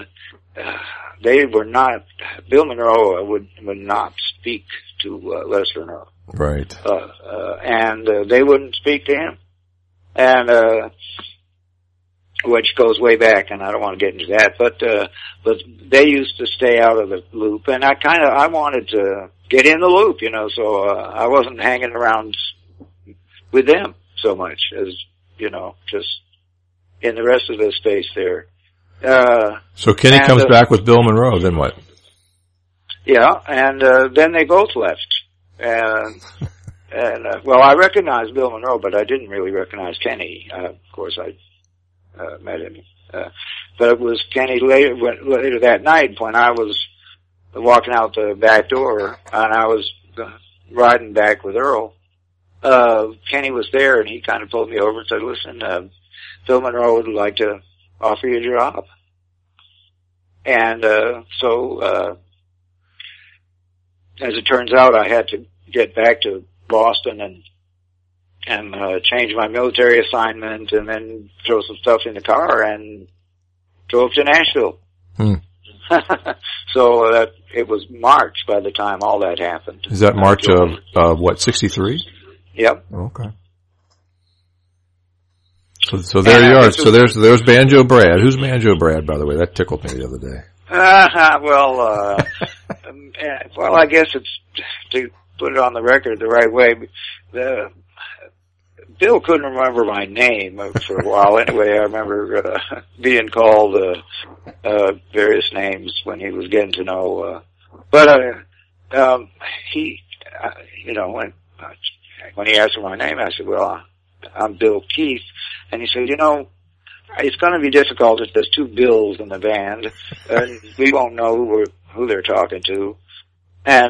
they were not, Bill Monroe would not speak to Lester and Earl. Right. And they wouldn't speak to him. And which goes way back, and I don't want to get into that, but they used to stay out of the loop, and I wanted to get in the loop, you know, so I wasn't hanging around with them so much as, you know, just in the rest of the space there. So Kenny comes back with Bill Monroe, then what? Yeah, and then they both left. And well, I recognized Bill Monroe, but I didn't really recognize Kenny. Of course, I met him. But it was Kenny later that night when I was walking out the back door and I was riding back with Earl. Kenny was there and he kind of pulled me over and said, listen, Bill Monroe would like to offer you a job. And so as it turns out, I had to get back to Boston and change my military assignment and then throw some stuff in the car and drove to Nashville. So it was March by the time all that happened. Is that March of what, 63? Yep. Okay. So there you are. So there's Banjo Brad. Who's Banjo Brad, by the way? That tickled me the other day. Well, I guess it's to put it on the record the right way. Bill couldn't remember my name for a while. Anyway, I remember being called various names when he was getting to know. But he, you know, when he asked for my name, I said, "Well, I'm Bill Keith," and he said, "You know, it's going to be difficult if there's two Bills in the band, and we won't know who they're talking to." And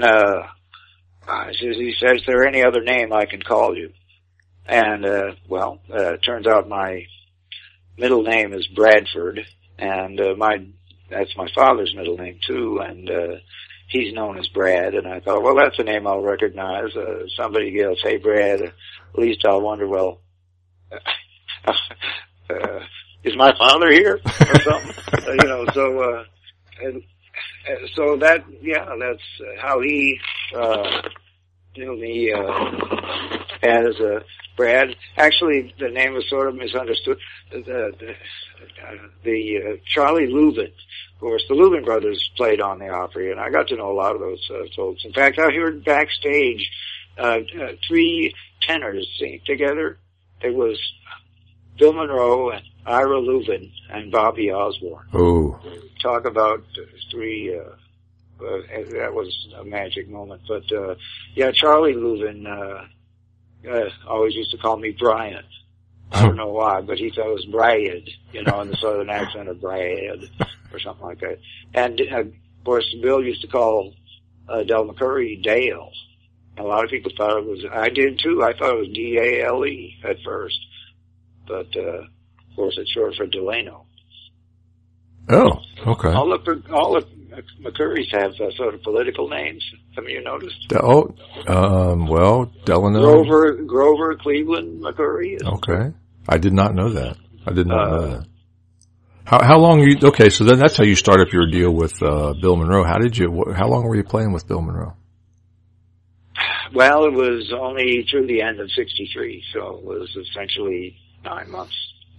he says, "Is there any other name I can call you?" And well, it turns out my middle name is Bradford, and that's my father's middle name too, and he's known as Brad. And I thought, well, that's a name I'll recognize. Somebody else, hey Brad, at least I'll wonder, well, is my father here or something? You know, so that, yeah, that's how he knew me as Brad. Actually, the name was sort of misunderstood. The Charlie Louvin, of course, the Louvin brothers played on the Opry, and I got to know a lot of those folks. In fact, I heard backstage three tenors sing together. It was Bill Monroe and Ira Louvin and Bobby Osborne. Oh, talk about three. That was a magic moment. But yeah, Charlie Louvin always used to call me Brian. I don't know why, but he thought it was Brad, you know, in the southern accent of Brad or something like that. And of course, Bill used to call Del McCoury Dale. A lot of people thought it was. I did too. I thought it was D-A-L-E at first, but of course, it's short for Delano. Oh, okay. All the McCourys have sort of political names. Have you noticed? Well, Delano. Grover Cleveland McCoury. Okay. I did not know that. How long you? Okay, so then that's how you start up your deal with Bill Monroe. How long were you playing with Bill Monroe? Well, it was only through the end of '63, so it was essentially 9 months.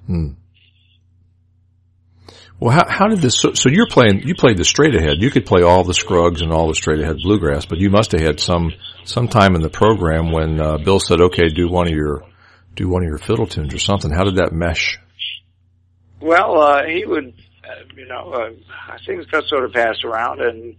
Well, how did this? So you played the straight ahead. You could play all the Scruggs and all the straight ahead bluegrass, but you must have had some time in the program when Bill said, "Okay, do one of your fiddle tunes or something." How did that mesh? Well, he would, things got sort of passed around, and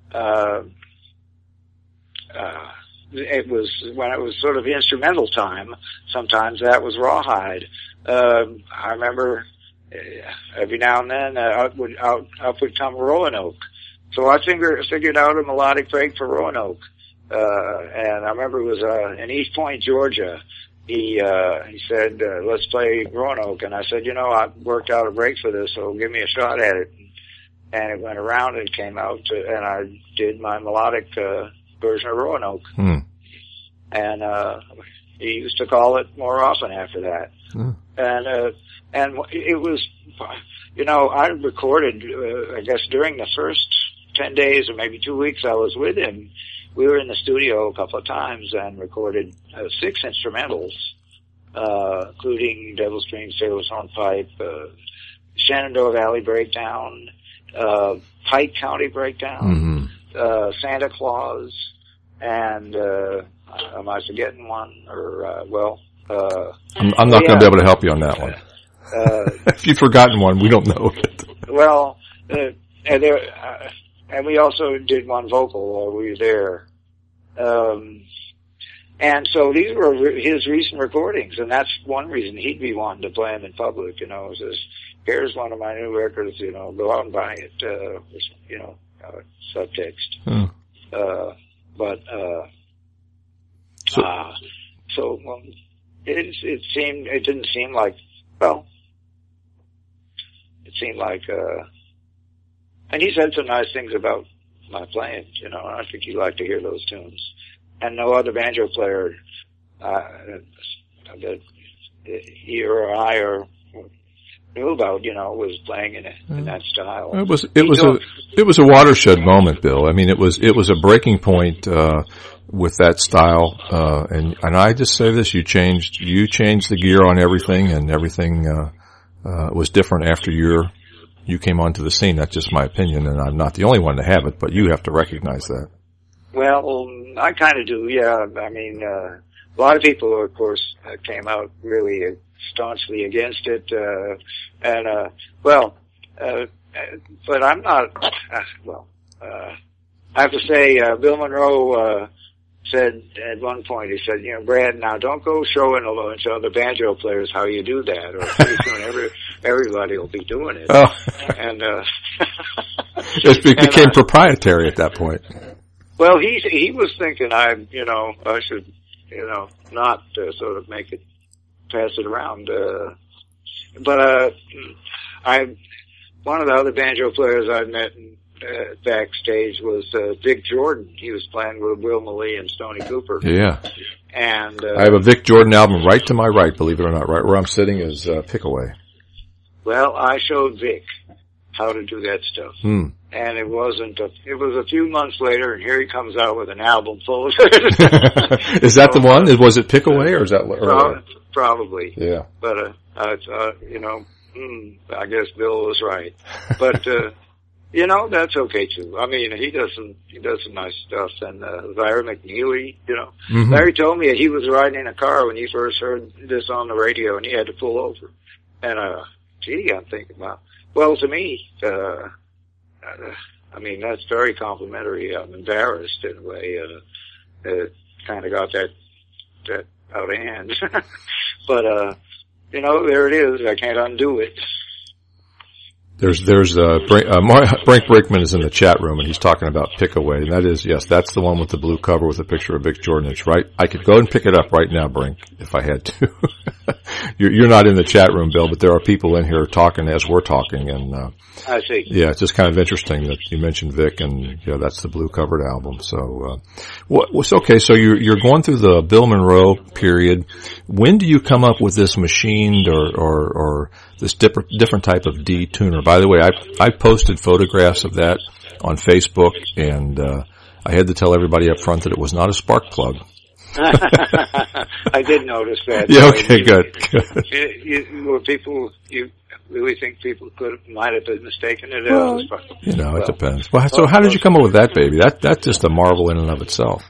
it was when it was sort of instrumental time. Sometimes that was Rawhide. I remember every now and then up would come Roanoke. So I figured out a melodic break for Roanoke, and I remember it was in East Point, Georgia. He said, let's play Roanoke. And I said, I worked out a break for this, so give me a shot at it. And it went around and came out, and I did my melodic, version of Roanoke. And, he used to call it more often after that. And it was, I recorded, I guess during the first 10 days or maybe 2 weeks I was with him, we were in the studio a couple of times and recorded 6 instrumentals, including Devil's Dream, Sailor's Hornpipe, Shenandoah Valley Breakdown, Pike County Breakdown, Santa Claus, and am I forgetting one? Or I'm not going to be able to help you on that one. If you've forgotten one, we don't know it. Well, and we also did one vocal while we were there. And so these were his recent recordings, and that's one reason he'd be wanting to play them in public, says, here's one of my new records, go out and buy it, subtext. It didn't seem like, it seemed like, and he said some nice things about my playing, I think he'd like to hear those tunes. And no other banjo player, that he or I knew about, was playing in that style. It was a watershed moment, Bill. I mean, it was a breaking point, with that style, and I just say this, you changed the gear on everything, and everything, was different after you came onto the scene. That's just my opinion, and I'm not the only one to have it, but you have to recognize that. Well, I kind of do, yeah. I mean, a lot of people, of course, came out really staunchly against it, but I'm not, I have to say, Bill Monroe, said at one point, he said, Brad, now don't go showing a bunch of other banjo players how you do that, or pretty soon everybody will be doing it. Oh. And, it became proprietary at that point. Well, he was thinking I should, not sort of pass it around, but one of the other banjo players I met backstage was Vic Jordan. He was playing with Will Malee and Stoney Cooper. Yeah. And I have a Vic Jordan album right to my right, believe it or not. Right where I'm sitting is Pickaway. Well, I showed Vic how to do that stuff. And it was a few months later, and here he comes out with an album full of it. Is that the one? Was it Pickaway, or is that probably. Yeah. But I I guess Bill was right. But that's okay too. I mean, he does some nice stuff. And Zyra McNeely, Larry told me that he was riding in a car when he first heard this on the radio, and he had to pull over. And I'm thinking, well, to me, I mean, that's very complimentary. I'm embarrassed in a way. It kind of got that out of hand. But there it is. I can't undo it. There's Frank Brinkman is in the chat room, and he's talking about Pickaway, and that is, yes, that's the one with the blue cover with a picture of Vic Jordan. It's right. I could go and pick it up right now, Brink, if I had to. You're not in the chat room, Bill, but there are people in here talking as we're talking, and I see. Yeah, it's just kind of interesting that you mentioned Vic, and that's the blue covered album. So, what's okay? So you're going through the Bill Monroe period. When do you come up with this machined or this different type of D tuner? By the way, I posted photographs of that on Facebook, and I had to tell everybody up front that it was not a spark plug. I did notice that. Yeah, okay, good. You really think people might have been mistaken it as a spark plug? It depends. Well, so how did you come up with that baby? That's just a marvel in and of itself.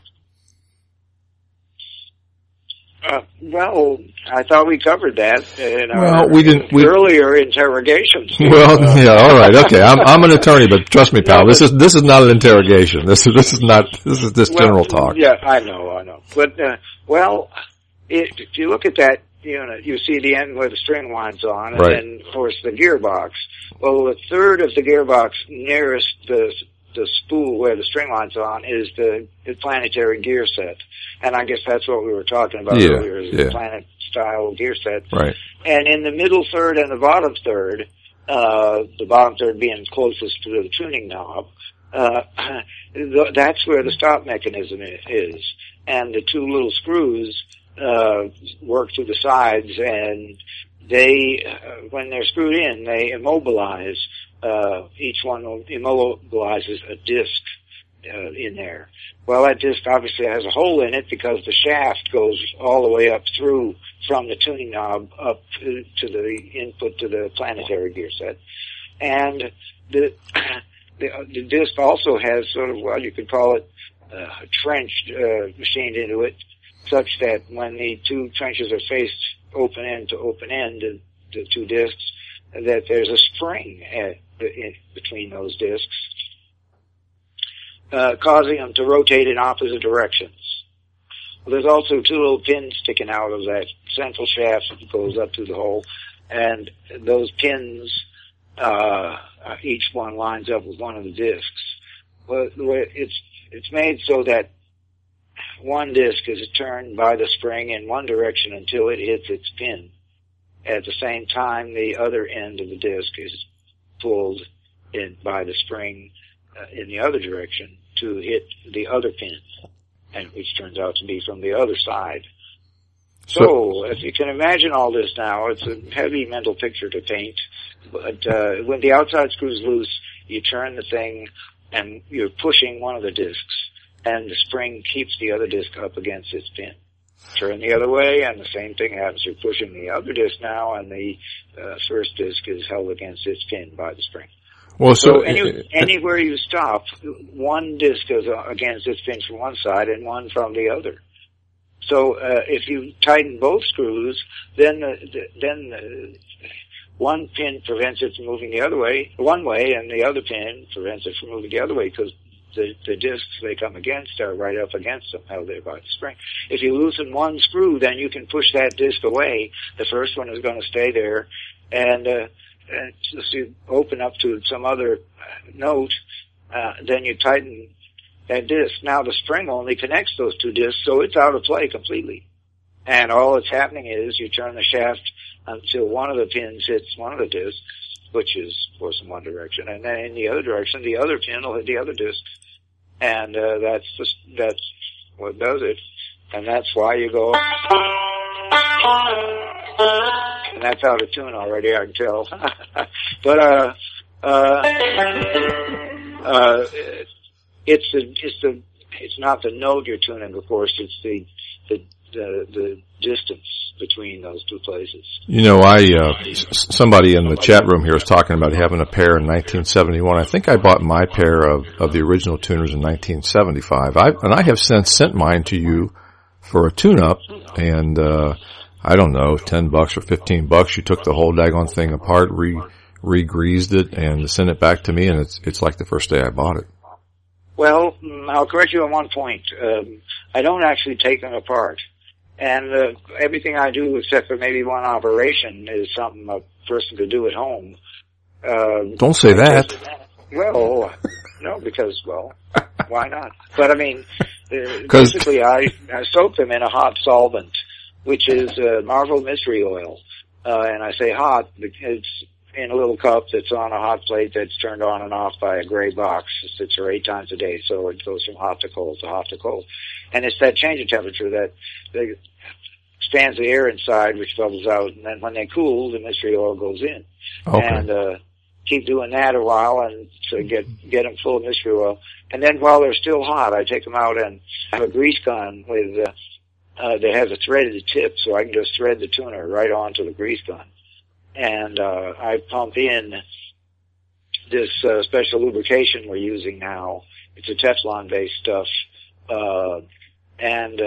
Well, I thought we covered that in our earlier interrogations. Well, yeah, all right, okay. I'm an attorney, but trust me, pal, this is not an interrogation. This is general talk. Yeah, I know. But if you look at that unit, you see the end where the string winds on, and then of course the gearbox. Well, a third of the gearbox nearest the spool where the string line's on is the planetary gear set. And I guess that's what we were talking about earlier, is the planet-style gear set. Right. And in the middle third and the bottom third being closest to the tuning knob, that's where the stop mechanism is. And the two little screws work to the sides, and they, when they're screwed in, they immobilize. Each one immobilizes a disc in there. Well, that disc obviously has a hole in it because the shaft goes all the way up through from the tuning knob up to the input to the planetary gear set. And the disc also has sort of, you could call it a trench machined into it, such that when the two trenches are faced open end to open end, the two discs, that there's a spring in between those discs, causing them to rotate in opposite directions. Well, there's also two little pins sticking out of that central shaft that goes up through the hole, and those pins, each one lines up with one of the discs. Well, it's made so that one disc is turned by the spring in one direction until it hits its pin. At the same time, the other end of the disc is pulled in by the spring in the other direction to hit the other pin, and which turns out to be from the other side. So if you can imagine all this now, it's a heavy mental picture to paint. But when the outside screw's loose, you turn the thing, and you're pushing one of the discs, and the spring keeps the other disc up against its pin. Turn the other way, and the same thing happens. You're pushing the other disc now, and the first disc is held against its pin by the spring. Well, so anywhere you stop, one disc goes against its pin from one side and one from the other. So if you tighten both screws, then one pin prevents it from moving the other way, one way, and the other pin prevents it from moving the other way, because the discs they come against are right up against them, held there by the spring. If you loosen one screw, then you can push that disc away. The first one is going to stay there, and if you open up to some other note, then you tighten that disc. Now the spring only connects those two discs, so it's out of play completely. And all that's happening is you turn the shaft until one of the pins hits one of the discs, which is, of course, in one direction, and then in the other direction, the other pin will hit the other disc, and that's what does it, and that's why you go, and that's out of tune already, I can tell. But it's not the note you're tuning, of course, it's the distance between those two places. You know, somebody in the chat room here was talking about having a pair in 1971. I think I bought my pair of the original tuners in 1975. I have since sent mine to you for a tune-up, and I don't know, $10 or $15. You took the whole daggone thing apart, re-greased it, and sent it back to me, and it's like the first day I bought it. Well, I'll correct you on one point. I don't actually take them apart. And everything I do, except for maybe one operation, is something a person could do at home. Don't say that. Well, no, because, why not? But I mean, basically I soak them in a hot solvent, which is Marvel Mystery Oil. And I say hot, it's in a little cup that's on a hot plate that's turned on and off by a gray box 6 or 8 times a day. So it goes from hot to cold to hot to cold. And it's that change of temperature that expands the air inside, which bubbles out. And then when they cool, the mystery oil goes in. Okay. And keep doing that a while and to get them full of mystery oil. And then while they're still hot, I take them out and have a grease gun with that has a threaded tip, so I can just thread the tuner right onto the grease gun. And I pump in this special lubrication we're using now. It's a Teflon-based stuff, and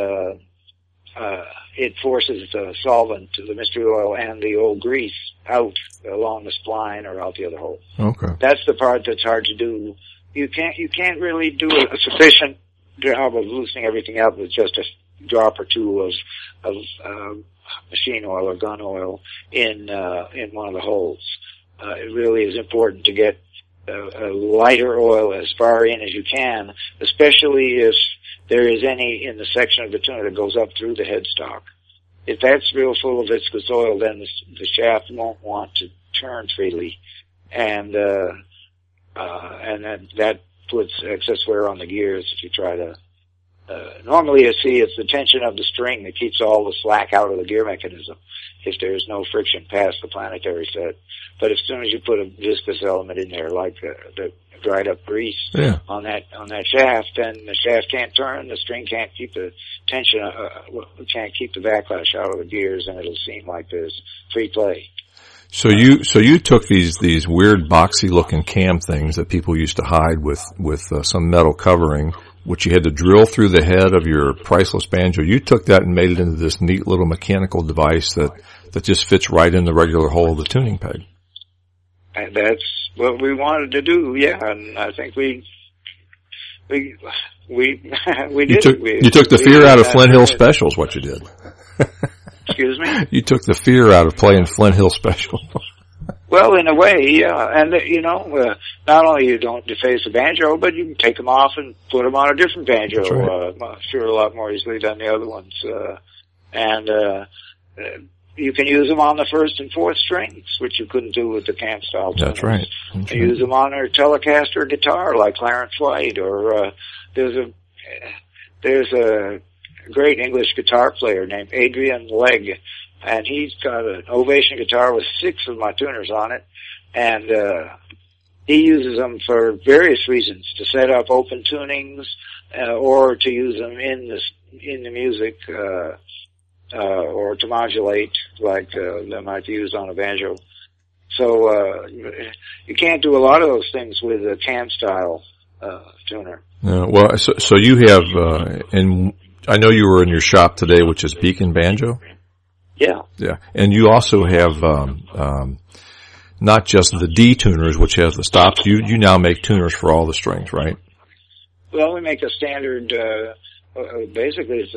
it forces the solvent, the mystery oil, and the old grease out along the spline or out the other hole. Okay. That's the part that's hard to do. You can't really do a sufficient job of loosening everything up with just a drop or two of machine oil or gun oil in one of the holes. It really is important to get a lighter oil as far in as you can, especially if there is any in the section of the tuner that goes up through the headstock. If that's real full of viscous oil, then the shaft won't want to turn freely, and that puts excess wear on the gears if you try to. Normally, you see it's the tension of the string that keeps all the slack out of the gear mechanism if there's no friction past the planetary set. But as soon as you put a viscous element in there, like the dried up grease on that shaft, then the shaft can't turn, the string can't keep the tension, can't keep the backlash out of the gears, and it'll seem like there's free play. So you took these weird boxy looking cam things that people used to hide with some metal covering, which you had to drill through the head of your priceless banjo. You took that and made it into this neat little mechanical device that just fits right in the regular hole of the tuning peg. And that's what we wanted to do, yeah. And I think we did. You took the fear out of Flint Hill Special is what you did. Excuse me? You took the fear out of playing Flint Hill Special. Well, in a way, yeah. And, not only you don't deface the banjo, but you can take them off and put them on a different banjo. That's right. Sure, a lot more easily than the other ones. You can use them on the first and fourth strings, which you couldn't do with the cam style tuners. That's right. You can use them on a Telecaster guitar like Clarence White, or there's a great English guitar player named Adrian Legg, and he's got an Ovation guitar with 6 of my tuners on it, and he uses them for various reasons, to set up open tunings, or to use them in the music, or to modulate, like that might be used on a banjo. So you can't do a lot of those things with a cam style tuner. Well, so you have, and I know you were in your shop today, which is Beacon Banjo. Yeah. Yeah. And you also have, not just the D tuners, which has the stops. You now make tuners for all the strings, right? Well, we make a standard, basically it's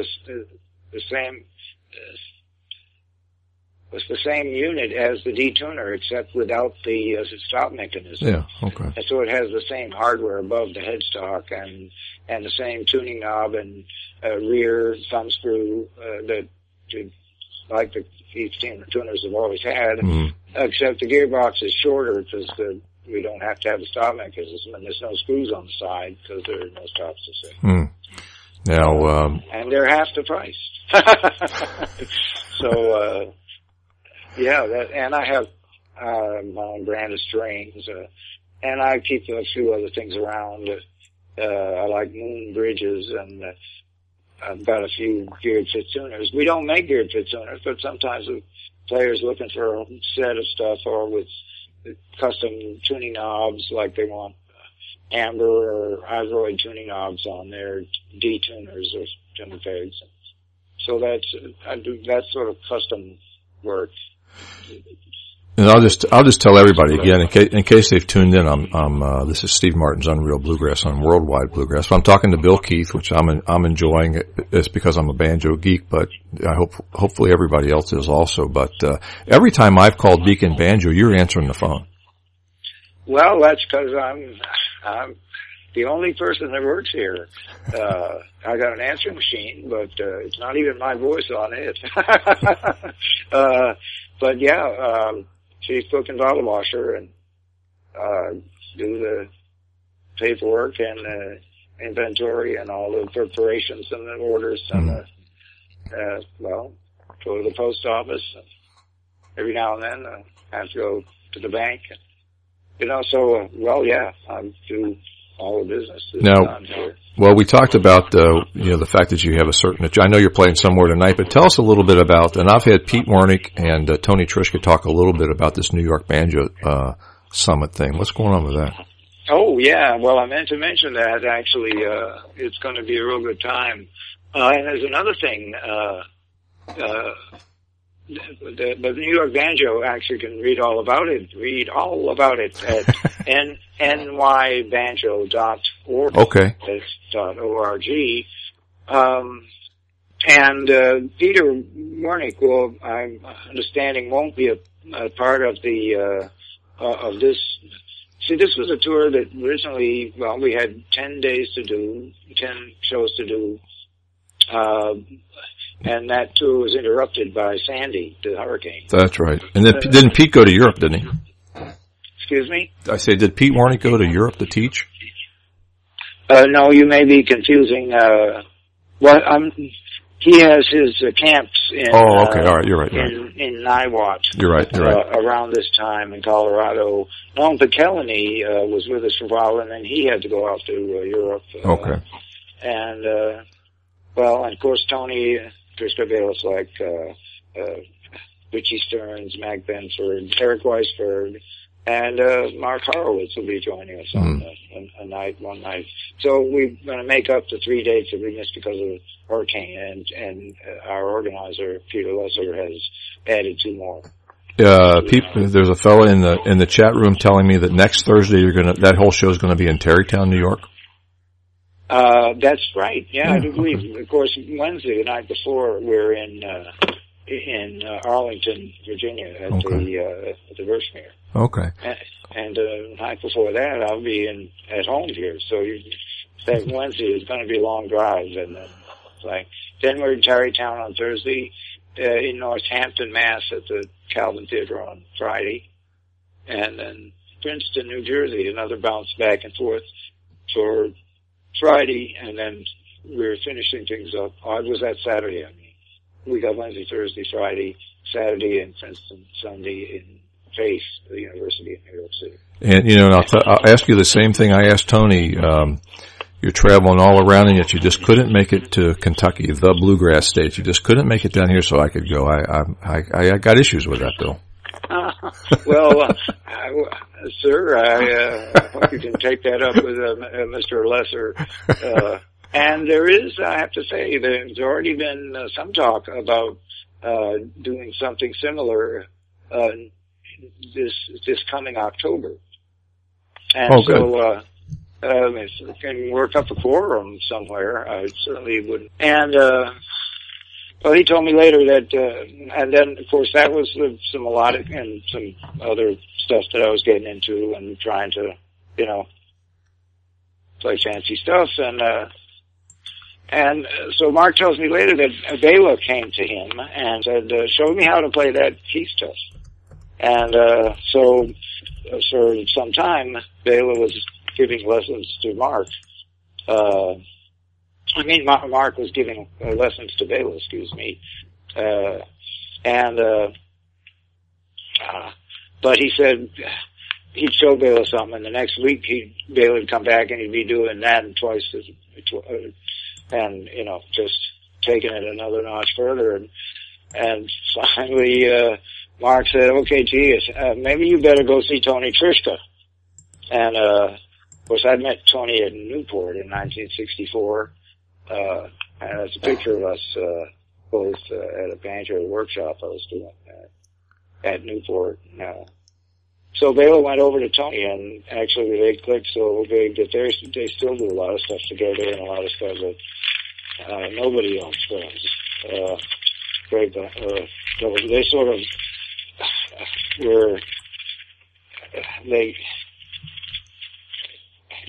the same unit as the D tuner, except without the stop mechanism. Yeah. Okay. And so it has the same hardware above the headstock and the same tuning knob and rear thumb screw like the tuners have always had, except the gearbox is shorter because we don't have to have a stop mechanism, and there's no screws on the side because there are no stops to see. Now, and they're half the price. So, and I have my own brand of strings, and I keep a few other things around. I like Moon bridges, and I've got a few geared fit tuners. We don't make geared fit tuners, but sometimes the players looking for a set of stuff, or with custom tuning knobs, like they want amber or Ivoroid tuning knobs on their D tuners or tuner pegs. So I do that sort of custom work. And I'll just tell everybody again, in case they've tuned in, this is Steve Martin's Unreal Bluegrass on Worldwide Bluegrass. So I'm talking to Bill Keith, which I'm enjoying. It's because I'm a banjo geek, but I hopefully everybody else is also. But, every time I've called Beacon Banjo, you're answering the phone. Well, that's because the only person that works here. I got an answering machine, but it's not even my voice on it. But yeah, chief cook and bottle washer, and do the paperwork and inventory and all the preparations and the orders and well, go to the post office. And every now and then I have to go to the bank. So well, yeah, I do all the business. Now, well, we talked about the fact that you have a certain. I know you're playing somewhere tonight, but tell us a little bit about. And I've had Pete Warnick and Tony Trischka talk a little bit about this New York Banjo Summit thing. What's going on with that? Oh yeah, well, I meant to mention that actually. It's going to be a real good time. And there's another thing. The New York Banjo actually can read all about it at nybanjo.org. Okay. .org. And Peter Warnick, well, I'm understanding, won't be a part of the of this. See, this was a tour that originally, well, we had 10 shows to do. And that tour was interrupted by Sandy, the hurricane. That's right. And then didn't Pete go to Europe, didn't he? Excuse me? I say, did Pete Warnick go to Europe to teach? No, you may be confusing. He has his camps in. Oh, okay. All right. You're right. In Niwot. You're right. Around this time in Colorado. Noam Pikelny was with us for a while, and then he had to go out to Europe. Okay. And well, and of course, Tony Trischka, Bayless, like Richie Stearns, Mac Benford, Eric Weisberg, and Mark Horowitz will be joining us on one night. So we're going to make up the 3 dates that we missed because of the hurricane, and our organizer Peter Lesser has added 2 more. There's a fellow in the chat room telling me that next Thursday that whole show is going to be in Tarrytown, New York. That's right. Yeah, I do believe. Of course, Wednesday, the night before, we're in Arlington, Virginia, at the Vershmere. Okay. And the night before that, I'll be at home here. So that Wednesday is going to be a long drive, and then we're in Tarrytown on Thursday, in Northampton, Mass, at the Calvin Theater on Friday, and then Princeton, New Jersey, another bounce back and forth for Friday, and then we're finishing things up. Oh, it was that Saturday, we got Wednesday, Thursday, Friday, Saturday in Princeton, Sunday in Pace, the University of New York City. And, I'll ask you the same thing I asked Tony. You're traveling all around, and yet you just couldn't make it to Kentucky, the bluegrass state. You just couldn't make it down here so I could go. I got issues with that, Bill. Well, sir, I hope you can take that up with Mr. Lesser. And there is, I have to say, there's already been some talk about doing something similar this coming October. And if we can work up a quorum somewhere, I certainly would. And well, he told me later that, and then of course that was some melodic and some other stuff that I was getting into and trying to, play fancy stuff. And so Mark tells me later that Bela came to him and said, show me how to play that key stuff. And so for some time, Bela was giving lessons to Mark. Mark was giving lessons to Bela, excuse me. But he said he'd show Bela something, and the next week Bela would come back and he'd be doing that and and just taking it another notch further. And finally, Mark said, okay, geez, maybe you better go see Tony Trischka. And, of course, I'd met Tony at Newport in 1964. And there's a picture of us, both, at a banjo workshop I was doing at Newport. So Bela went over to Tony, and actually they clicked so big that they still do a lot of stuff together and a lot of stuff that, nobody else does. They sort of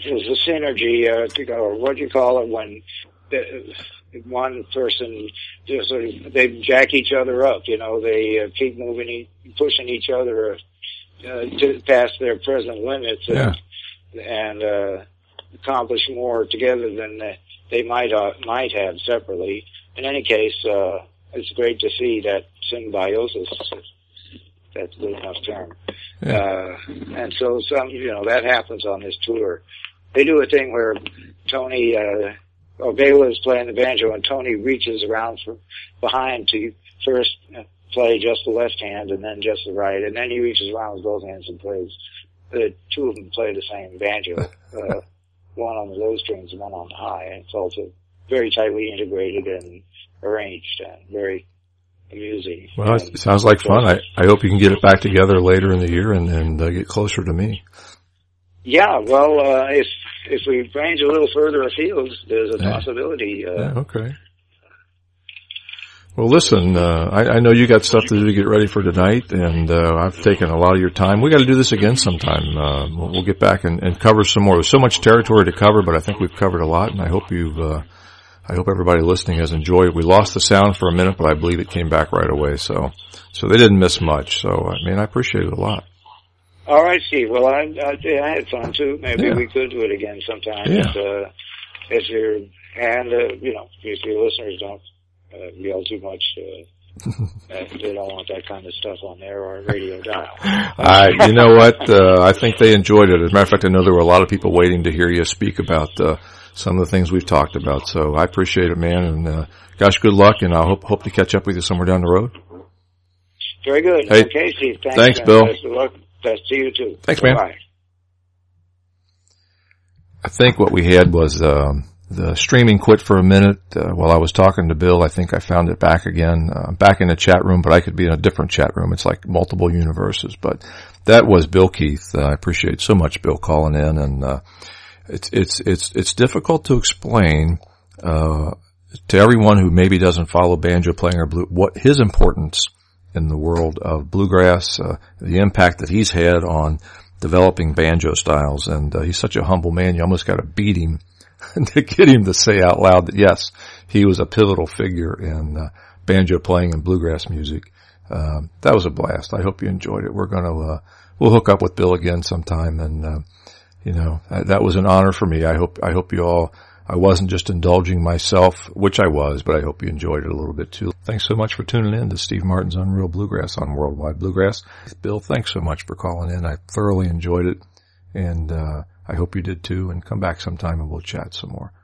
there's a synergy, or what do you call it when one person just sort of, they jack each other up, they keep pushing each other to past their present limits and accomplish more together than they might have separately. In any case, it's great to see that symbiosis, if that's a good enough term. Yeah. And so that happens on this tour. They do a thing where Tony, Bela is playing the banjo and Tony reaches around from behind to first play just the left hand and then just the right, and then he reaches around with both hands and plays. The two of them play the same banjo, one on the low strings and one on the high, and it's also very tightly integrated and arranged and very amusing. Well, it sounds like fun. I hope you can get it back together later in the year and get closer to me. Yeah, well, if we range a little further afield, there's a possibility. Okay. Well, listen, I know you got stuff to do to get ready for tonight, and I've taken a lot of your time. We got to do this again sometime. We'll get back and cover some more. There's so much territory to cover, but I think we've covered a lot, and I hope I hope everybody listening has enjoyed it. We lost the sound for a minute, but I believe it came back right away, so they didn't miss much. So, I appreciate it a lot. All right, Steve. Well, I had fun too. Maybe we could do it again sometime. Yeah. If your listeners don't yell too much, they don't want that kind of stuff on there or radio dial. You know what? I think they enjoyed it. As a matter of fact, I know there were a lot of people waiting to hear you speak about some of the things we've talked about. So I appreciate it, man. And gosh, good luck, and I hope to catch up with you somewhere down the road. Very good. Hey, okay, Steve. Thanks, Bill. Best of luck. Best to you too. Thanks, man. Bye. I think what we had was the streaming quit for a minute while I was talking to Bill. I think I found it back again. I'm back in the chat room, but I could be in a different chat room. It's like multiple universes. But that was Bill Keith. I appreciate so much Bill calling in, and it's difficult to explain to everyone who maybe doesn't follow banjo playing or what his importance in the world of bluegrass, the impact that he's had on developing banjo styles. And he's such a humble man, you almost got to beat him to get him to say out loud that yes, he was a pivotal figure in banjo playing and bluegrass music. That was a blast. I hope you enjoyed it. We'll hook up with Bill again sometime, and that was an honor for me. I hope you all, I wasn't just indulging myself, which I was, but I hope you enjoyed it a little bit too. Thanks so much for tuning in to Steve Martin's Unreal Bluegrass on Worldwide Bluegrass. Bill, thanks so much for calling in. I thoroughly enjoyed it, and I hope you did too, and come back sometime and we'll chat some more.